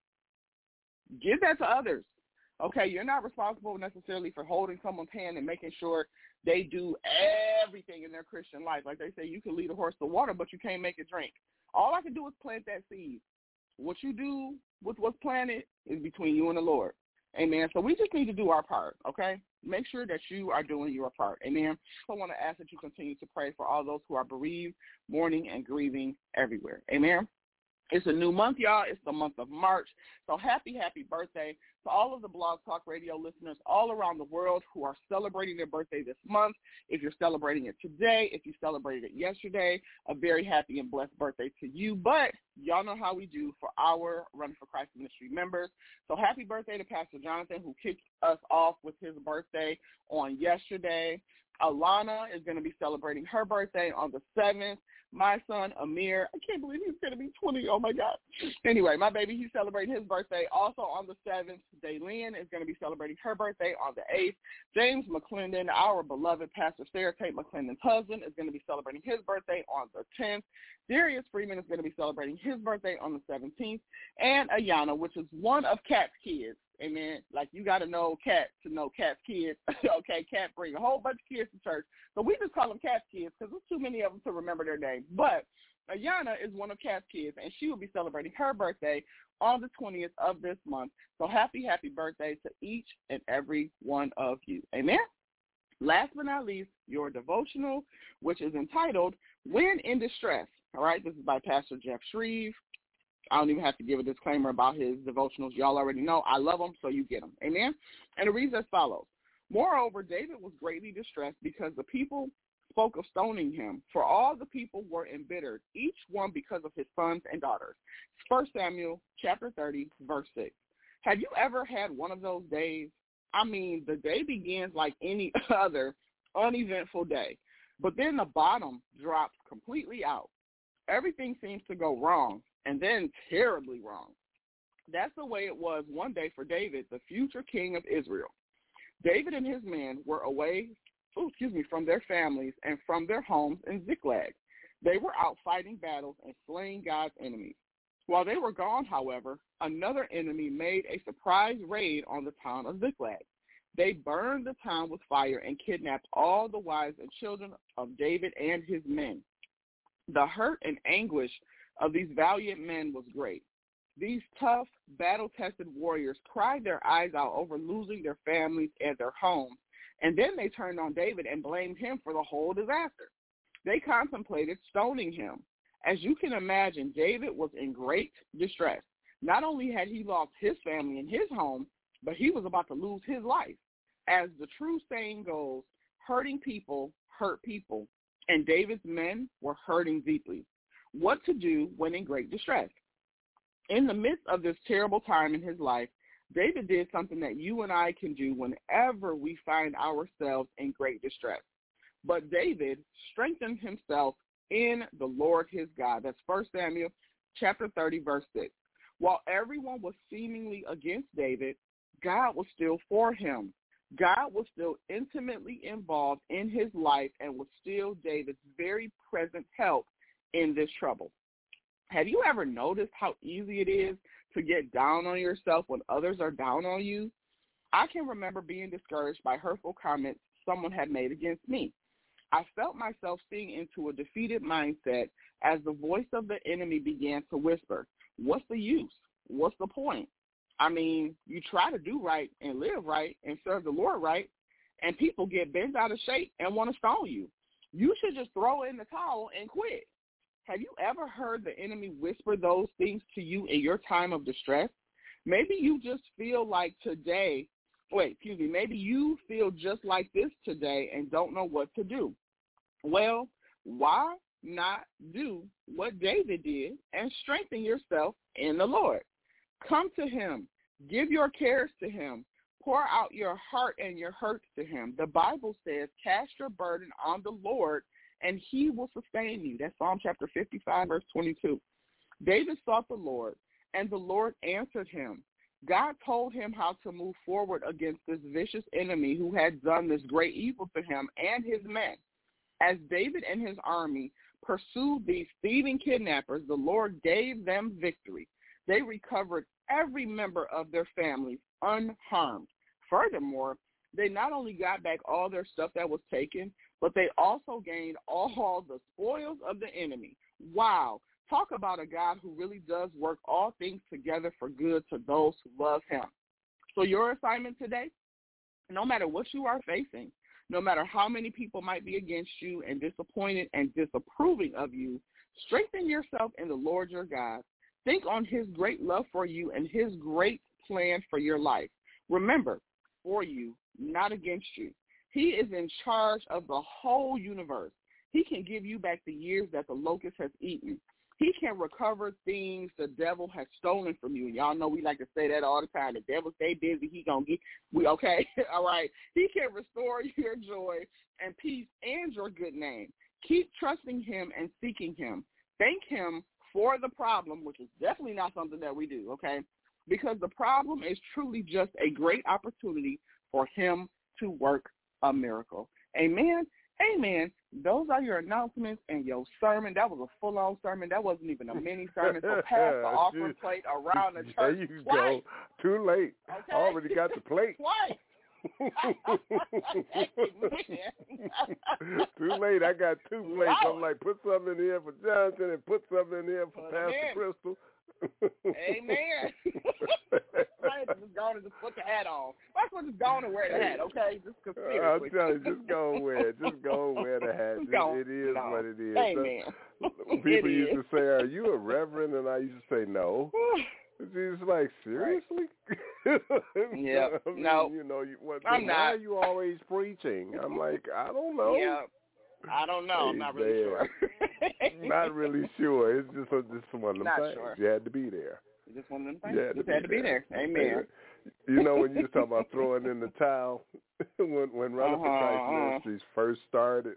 give that to others. Okay, you're not responsible necessarily for holding someone's hand and making sure they do everything in their Christian life. Like they say, you can lead a horse to water, but you can't make it drink. All I can do is plant that seed. What you do with what's planted is between you and the Lord. Amen. So we just need to do our part, okay? Make sure that you are doing your part. Amen. So I want to ask that you continue to pray for all those who are bereaved, mourning, and grieving everywhere. Amen. It's a new month, y'all. It's the month of March. So happy, happy birthday to all of the Blog Talk Radio listeners all around the world who are celebrating their birthday this month. If you're celebrating it today, if you celebrated it yesterday, a very happy and blessed birthday to you. But y'all know how we do for our Run for Christ Ministry members. So happy birthday to Pastor Jonathan, who kicked us off with his birthday on yesterday. Alana is going to be celebrating her birthday on the seventh. My son, Amir, I can't believe he's going to be twenty. Oh, my God. Anyway, my baby, he's celebrating his birthday also on the seventh. Daylin is going to be celebrating her birthday on the eighth. James McClendon, our beloved Pastor Sarah Tate McClendon's husband, is going to be celebrating his birthday on the tenth. Darius Freeman is going to be celebrating his birthday on the seventeenth. And Ayana, which is one of Kat's kids. Amen. Like, you got to know Kat to know Kat's kids. Okay, Kat bring a whole bunch of kids to church. So we just call them Kat's kids because there's too many of them to remember their name. But Ayana is one of Kat's kids, and she will be celebrating her birthday on the twentieth of this month. So happy, happy birthday to each and every one of you. Amen. Last but not least, your devotional, which is entitled When in Distress. All right, this is by Pastor Jeff Shreve. I don't even have to give a disclaimer about his devotionals. Y'all already know I love them, so you get them. Amen? And it reads as follows. Moreover, David was greatly distressed because the people spoke of stoning him, for all the people were embittered, each one because of his sons and daughters. First Samuel chapter thirty, verse six. Have you ever had one of those days? I mean, the day begins like any other uneventful day, but then the bottom drops completely out. Everything seems to go wrong, and then terribly wrong. That's the way it was one day for David, the future king of Israel. David and his men were away, oh, excuse me, from their families and from their homes in Ziklag. They were out fighting battles and slaying God's enemies. While they were gone, however, another enemy made a surprise raid on the town of Ziklag. They burned the town with fire and kidnapped all the wives and children of David and his men. The hurt and anguish of these valiant men was great. These tough, battle-tested warriors cried their eyes out over losing their families and their homes, and then they turned on David and blamed him for the whole disaster. They contemplated stoning him. As you can imagine, David was in great distress. Not only had he lost his family and his home, but he was about to lose his life. As the true saying goes, hurting people hurt people, and David's men were hurting deeply. What to do when in great distress? In the midst of this terrible time in his life, David did something that you and I can do whenever we find ourselves in great distress. But David strengthened himself in the Lord his God. That's First Samuel chapter thirty, verse six. While everyone was seemingly against David, God was still for him. God was still intimately involved in his life and was still David's very present help in this trouble. Have you ever noticed how easy it is to get down on yourself when others are down on you? I can remember being discouraged by hurtful comments someone had made against me. I felt myself sinking into a defeated mindset as the voice of the enemy began to whisper, what's the use? What's the point? I mean, you try to do right and live right and serve the Lord right, and people get bent out of shape and want to stone you. You should just throw in the towel and quit. Have you ever heard the enemy whisper those things to you in your time of distress? Maybe you just feel like today, wait, excuse me, maybe you feel just like this today and don't know what to do. Well, why not do what David did and strengthen yourself in the Lord? Come to him. Give your cares to him. Pour out your heart and your hurts to him. The Bible says, cast your burden on the Lord, and he will sustain you. That's Psalm chapter fifty-five, verse twenty-two. David sought the Lord, and the Lord answered him. God told him how to move forward against this vicious enemy who had done this great evil to him and his men. As David and his army pursued these thieving kidnappers, the Lord gave them victory. They recovered every member of their families unharmed. Furthermore, they not only got back all their stuff that was taken, but they also gained all the spoils of the enemy. Wow. Talk about a God who really does work all things together for good to those who love him. So your assignment today, no matter what you are facing, no matter how many people might be against you and disappointed and disapproving of you, strengthen yourself in the Lord your God. Think on his great love for you and his great plan for your life. Remember, for you, not against you. He is in charge of the whole universe. He can give you back the years that the locust has eaten. He can recover things the devil has stolen from you. And y'all know we like to say that all the time. The devil stay busy. He gonna get, we okay, all right. He can restore your joy and peace and your good name. Keep trusting him and seeking him. Thank him for the problem, which is definitely not something that we do, okay? Because the problem is truly just a great opportunity for him to work a miracle. Amen. Amen. Those are your announcements and your sermon. That was a full-on sermon. That wasn't even a mini sermon. So pass the offering plate around the church. There you twice. go. Too late. Okay? I already got the plate. Twice. Too late. I got two plates. Wow. I'm like, put something in here for Jonathan and put something in here for Put Pastor in. Crystal. Amen. I just go and just put the hat on. Might as well just go on and wear the hat, okay? Just cause I'll seriously. tell you, just go and wear it. Just go and wear the hat. Just go. It, it is No. what it is. Amen. So, people It used is. to say, are you a reverend? And I used to say, no. She's like, seriously? Yeah. I mean, No. You know, you, what, I'm why not. are you always preaching? I'm like, I don't know. Yeah. I don't know. I'm not really Hey, sure. Not really sure. It's just, a, just one of them Not things. sure. You had to be there. Just one of them things. You had Just to had to be there. Amen. You know, when you was talking about throwing in the towel, when when Running for Christ Uh-huh. Ministries first started,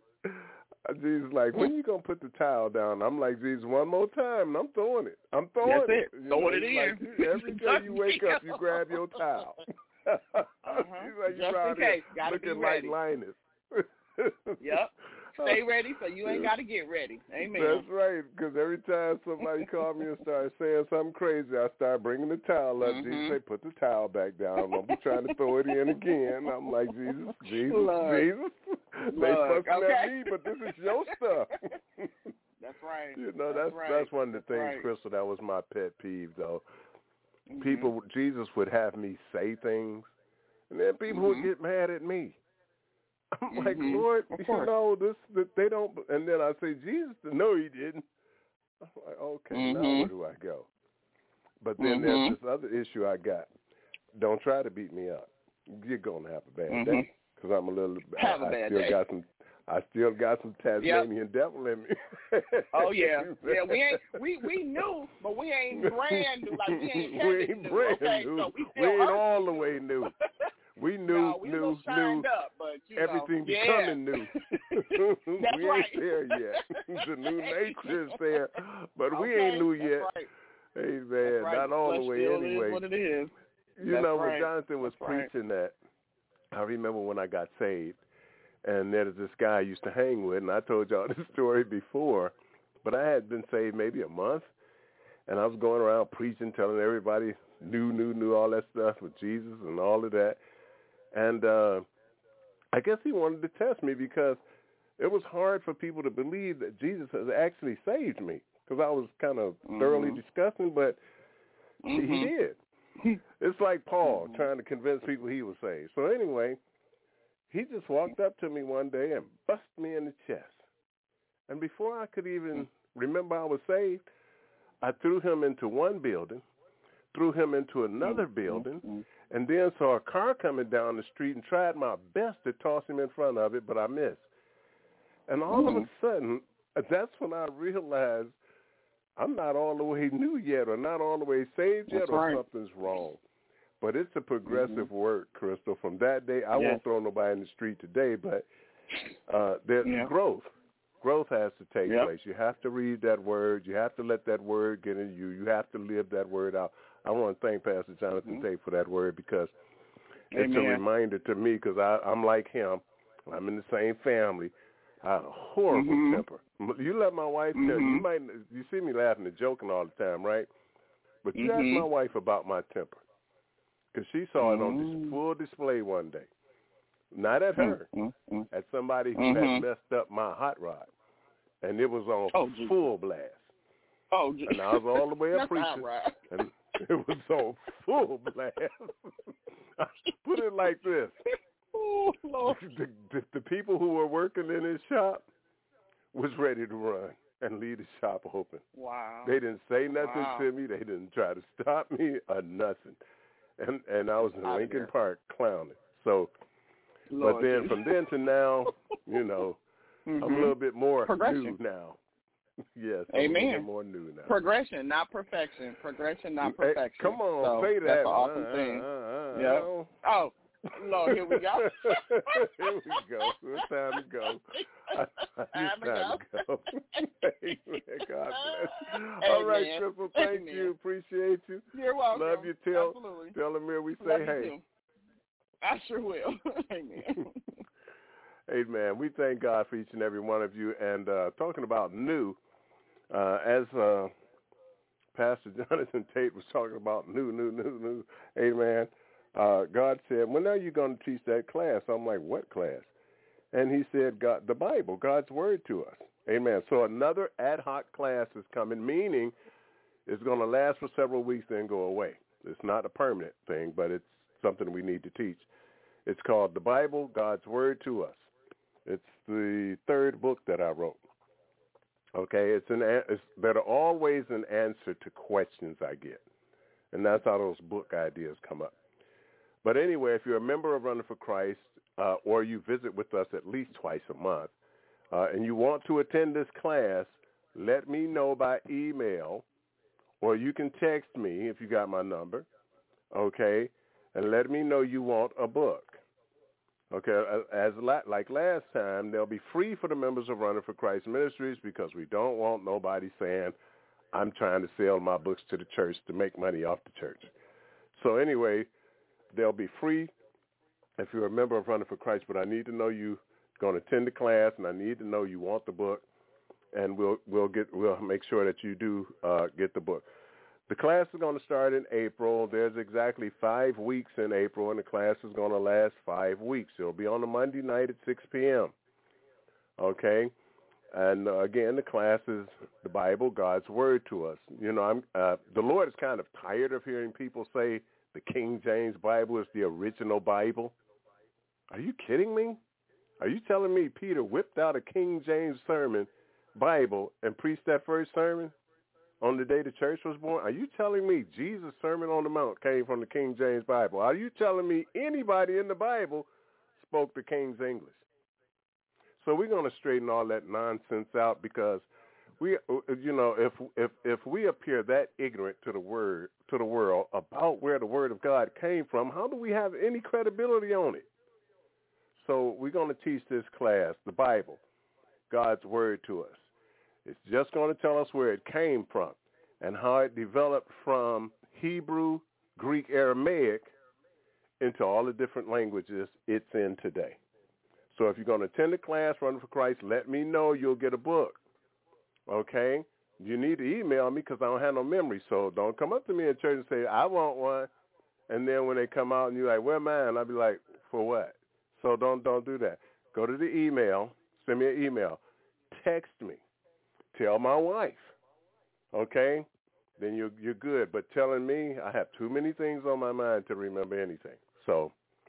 Jesus like, when you gonna put the towel down? I'm like, Jesus, one more time, and I'm throwing it. I'm throwing That's it. it. You Throw know, it he's in. like, you- every day you wake up, you grab your towel. Uh-huh. He's like, you Just out in here case. Gotta be looking ready. like Linus. Yep. Stay ready so you ain't got to get ready. Amen. That's right, because every time somebody called me and started saying something crazy, I start bringing the towel up. Mhm. Jesus say, put the towel back down. Don't be trying to throw it in again. I'm like, Jesus, Jesus, Look. Jesus. They Look, fussing okay. at me, but this is your stuff. That's right. You know, that's that's right. that's one of the That's things, right. Crystal, that was my pet peeve, though. Mhm. People, Jesus would have me say things, and then people would Mhm. get mad at me. I'm like, Mhm. Lord, Of you course. know, this, that they don't, and then I say, Jesus, no, he didn't. I'm like, okay, now Mhm. where do I go? But then there's Mhm. this other issue I got. Don't try to beat me up. You're going to have a bad Mhm. day, because I'm a little, Have I, a I bad still day. got some, I still got some Tasmanian devil in me. Oh yeah, yeah. We ain't we we knew, but we ain't brand new. Like we ain't We heavy ain't new. brand Okay, new. so we We still ain't hurt all the you. way new. We knew, no, we a knew, little knew. shined up, but you Everything know, yeah. becoming new. That's we right. ain't there yet. The new nature is there, but we Okay, ain't new that's yet. Right. Hey man, That's right. not The all the flesh way still anyway. Is what it is. You That's know right. when Jonathan was That's right. preaching that, I remember when I got saved, and there's this guy I used to hang with, and I told y'all this story before, but I had been saved maybe a month, and I was going around preaching, telling everybody new, new, new, all that stuff with Jesus and all of that. And uh, I guess he wanted to test me because it was hard for people to believe that Jesus has actually saved me because I was kind of mm-hmm. thoroughly disgusting, but mm-hmm. he did. It's like Paul mm-hmm. trying to convince people he was saved. So anyway, he just walked up to me one day and busted me in the chest. And before I could even remember I was saved, I threw him into one building, threw him into another building, and then saw a car coming down the street and tried my best to toss him in front of it, but I missed. And all mm. of a sudden, that's when I realized I'm not all the way new yet or not all the way saved yet that's or right. something's wrong. But it's a progressive mm-hmm. work, Crystal. From that day, I yes. won't throw nobody in the street today, but uh, there's yeah. growth. Growth has to take yep. place. You have to read that word. You have to let that word get in you. You have to live that word out. I want to thank Pastor Jonathan mm-hmm. Tate for that word because Amen. It's a reminder to me because I'm like him. I'm in the same family. I have a horrible mm-hmm. temper. You let my wife tell mm-hmm. you, you might you see me laughing and joking all the time, right? But you mm-hmm. ask my wife about my temper because she saw mm-hmm. it on this full display one day. Not at her, mm-hmm. at somebody who mm-hmm. had messed up my hot rod, and it was on oh, full blast. Oh, geez. And I was all the way up preaching, and it was on full blast. I put it like this. Oh, Lord. The, the, the people who were working in his shop was ready to run and leave the shop open. Wow. They didn't say nothing wow. to me. They didn't try to stop me or nothing. And and I was in Out Lincoln Park clowning. So, Lord, but then geez. from then to now, you know, mm-hmm. I'm a little bit more new now. Yes, I'm Amen. a little bit more new now. Progression, not perfection. Progression, not perfection. Hey, come on, so say that. That's an awesome uh, thing. Uh, uh, yeah. Oh. Lord, here we go. Here we go. It's time to go. Time it's to time go. to go. Amen. God bless. Amen. All right, Crystal, thank Amen. you. Appreciate you. You're welcome. Love you. Tell, Absolutely. tell Amir we say Love hey. You too. I sure will. Amen. Amen. We thank God for each and every one of you. And uh, talking about new, uh, as uh, Pastor Jonathan Tate was talking about new, new, new, new. Amen. Uh, God said, when are you going to teach that class? I'm like, what class? And he said, God, the Bible, God's word to us. Amen. So another ad hoc class is coming, meaning it's going to last for several weeks, then go away. It's not a permanent thing, but it's something we need to teach. It's called The Bible, God's Word to Us. It's the third book that I wrote. Okay, it's an it's, there are always an answer to questions I get, and that's how those book ideas come up. But anyway, if you're a member of Running for Christ uh, or you visit with us at least twice a month uh, and you want to attend this class, let me know by email or you can text me if you got my number, okay, and let me know you want a book. Okay, as like last time, they'll be free for the members of Running for Christ Ministries because we don't want nobody saying, I'm trying to sell my books to the church to make money off the church. So anyway, they'll be free if you're a member of Running for Christ, but I need to know you're going to attend the class, and I need to know you want the book, and we'll we'll get we'll make sure that you do uh, get the book. The class is going to start in April. There's exactly five weeks in April, and the class is going to last five weeks. It'll be on a Monday night at six p.m. Okay, and uh, again, the class is the Bible, God's Word to us. You know, I'm uh, the Lord is kind of tired of hearing people say the King James Bible is the original Bible. Are you kidding me? Are you telling me Peter whipped out a King James sermon Bible and preached that first sermon on the day the church was born? Are you telling me Jesus' Sermon on the Mount came from the King James Bible? Are you telling me anybody in the Bible spoke the King's English? So we're going to straighten all that nonsense out because we, you know, if if if we appear that ignorant to the word to the world about where the Word of God came from, how do we have any credibility on it? So we're going to teach this class, the Bible, God's Word to us. It's just going to tell us where it came from and how it developed from Hebrew, Greek, Aramaic into all the different languages it's in today. So if you're going to attend a class, Running for Christ, let me know. You'll get a book. Okay? you need to email me because I don't have no memory. So don't come up to me in church and say, I want one. And then when they come out and you're like, where mine? I'll be like, for what? So don't don't do that. Go to the email. Send me an email. Text me. Tell my wife. Okay? Then you're, you're good. But telling me, I have too many things on my mind to remember anything. So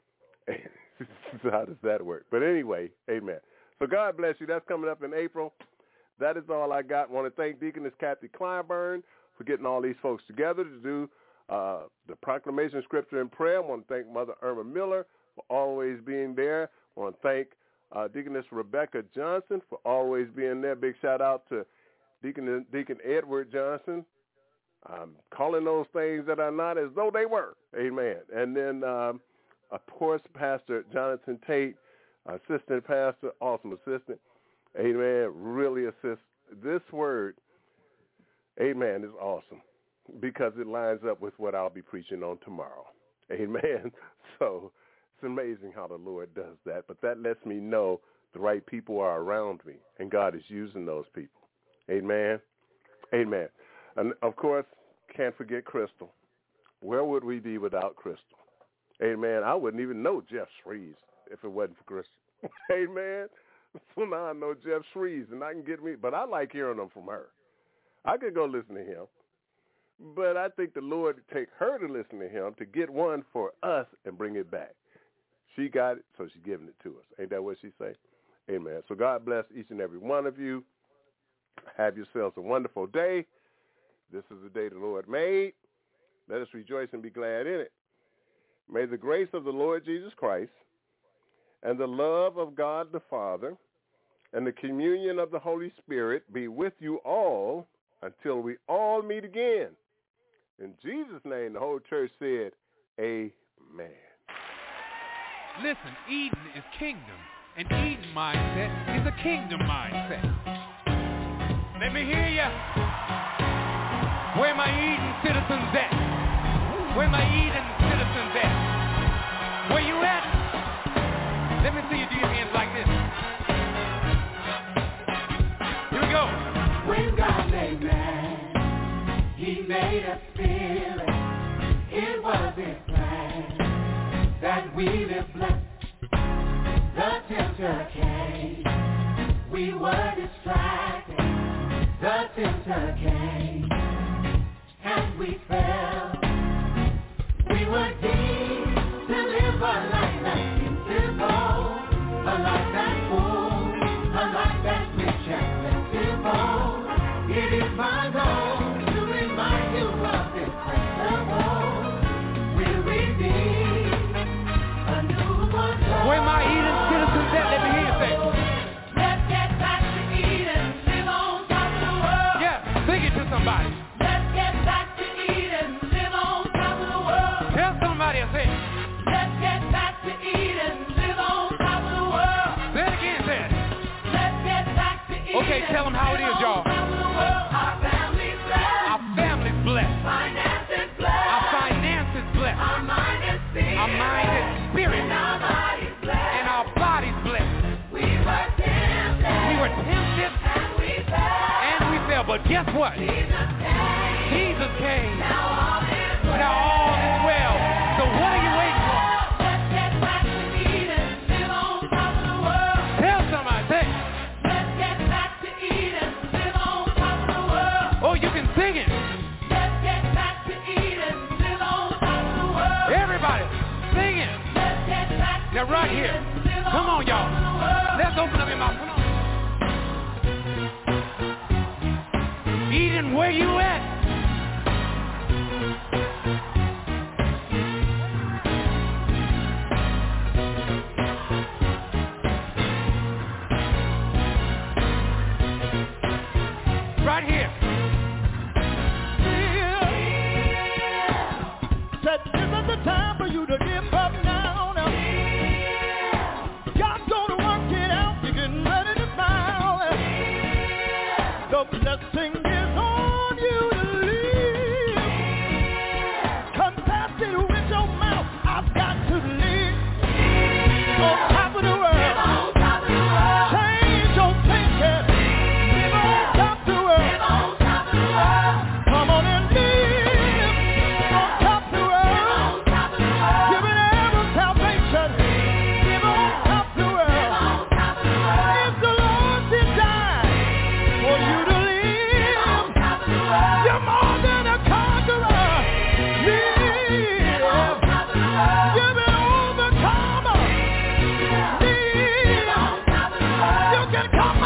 how does that work? But anyway, amen. So God bless you. That's coming up in April. That is all I got. I want to thank Deaconess Kathy Kleinburn for getting all these folks together to do uh, the proclamation, scripture, and prayer. I want to thank Mother Irma Miller for always being there. I want to thank uh, Deaconess Rebecca Johnson for always being there. Big shout out to Deacon, Deacon Edward Johnson. I'm calling those things that are not as though they were. Amen. And then, um, of course, Pastor Jonathan Tate, assistant pastor, awesome assistant. Amen. Really assist. This word, amen, is awesome because it lines up with what I'll be preaching on tomorrow. Amen. So it's amazing how the Lord does that. But that lets me know the right people are around me, and God is using those people. Amen. Amen. And, of course, can't forget Crystal. Where would we be without Crystal? Amen. I wouldn't even know Jeff Shreves if it wasn't for Crystal. Amen. So now I know Jeff Shreves, and I can get me, but I like hearing them from her. I could go listen to him, but I think the Lord would take her to listen to him to get one for us and bring it back. She got it, so she's giving it to us. Ain't that what she say? Amen. So God bless each and every one of you. Have yourselves a wonderful day. This is the day the Lord made. Let us rejoice and be glad in it. May the grace of the Lord Jesus Christ and the love of God the Father and the communion of the Holy Spirit be with you all until we all meet again. In Jesus' name, the whole church said, amen. Listen, Eden is kingdom, and Eden mindset is a kingdom mindset. Let me hear ya. Where my Eden citizens at? Where my Eden citizens at? Where you at? Let me see you do your hands like this. Here we go. When God made man, he made a spirit. It was his plan that we live blessed. The tempter came. We were distracted. The tempter came. And we fell. We were deemed to live a life that's beautiful. A life that's full, a life that's rich and plentiful. It is my goal to remind you of this principle. We'll redeem a newborn soul. Where my Eden citizens at? Let me hear you say. Let's get back to Eden, live on top of the world. Yeah, sing it to somebody. Let's get back to Eden, live on top of the world. Tell somebody I say. Let's get back to Eden, live on top of the world. Say it again, say it. Let's get back to Eden. Okay, tell them how it is, y'all. Our family's blessed. Our family's blessed. Finances blessed. Our finances blessed. Our mind and spirit. Our mind and spirit. And our bodies blessed. And our bodies blessed. We were tempted. We were tempted. And we fell. And we fell. But guess what? Jesus came. Jesus came. Now all is well. Now all is well. So what are you waiting for? Let's get back to Eden, live on top of the world. Tell somebody, say. Let's get back to Eden, live on top of the world. Oh, you can sing it. Let's get back to Eden, live on top of the world. Everybody, sing it. Let's get back to Now right here. Come on, y'all. Let's open up your mouth. Come on. Eden, where you at? Right here. Said this is the time for you to give up now. now. God's gonna work it out. You're getting ready to smile. The blessing is on you to live. Confess it with your mouth. I've got to live on top of the world. Change your thinking. Live on top of the world. come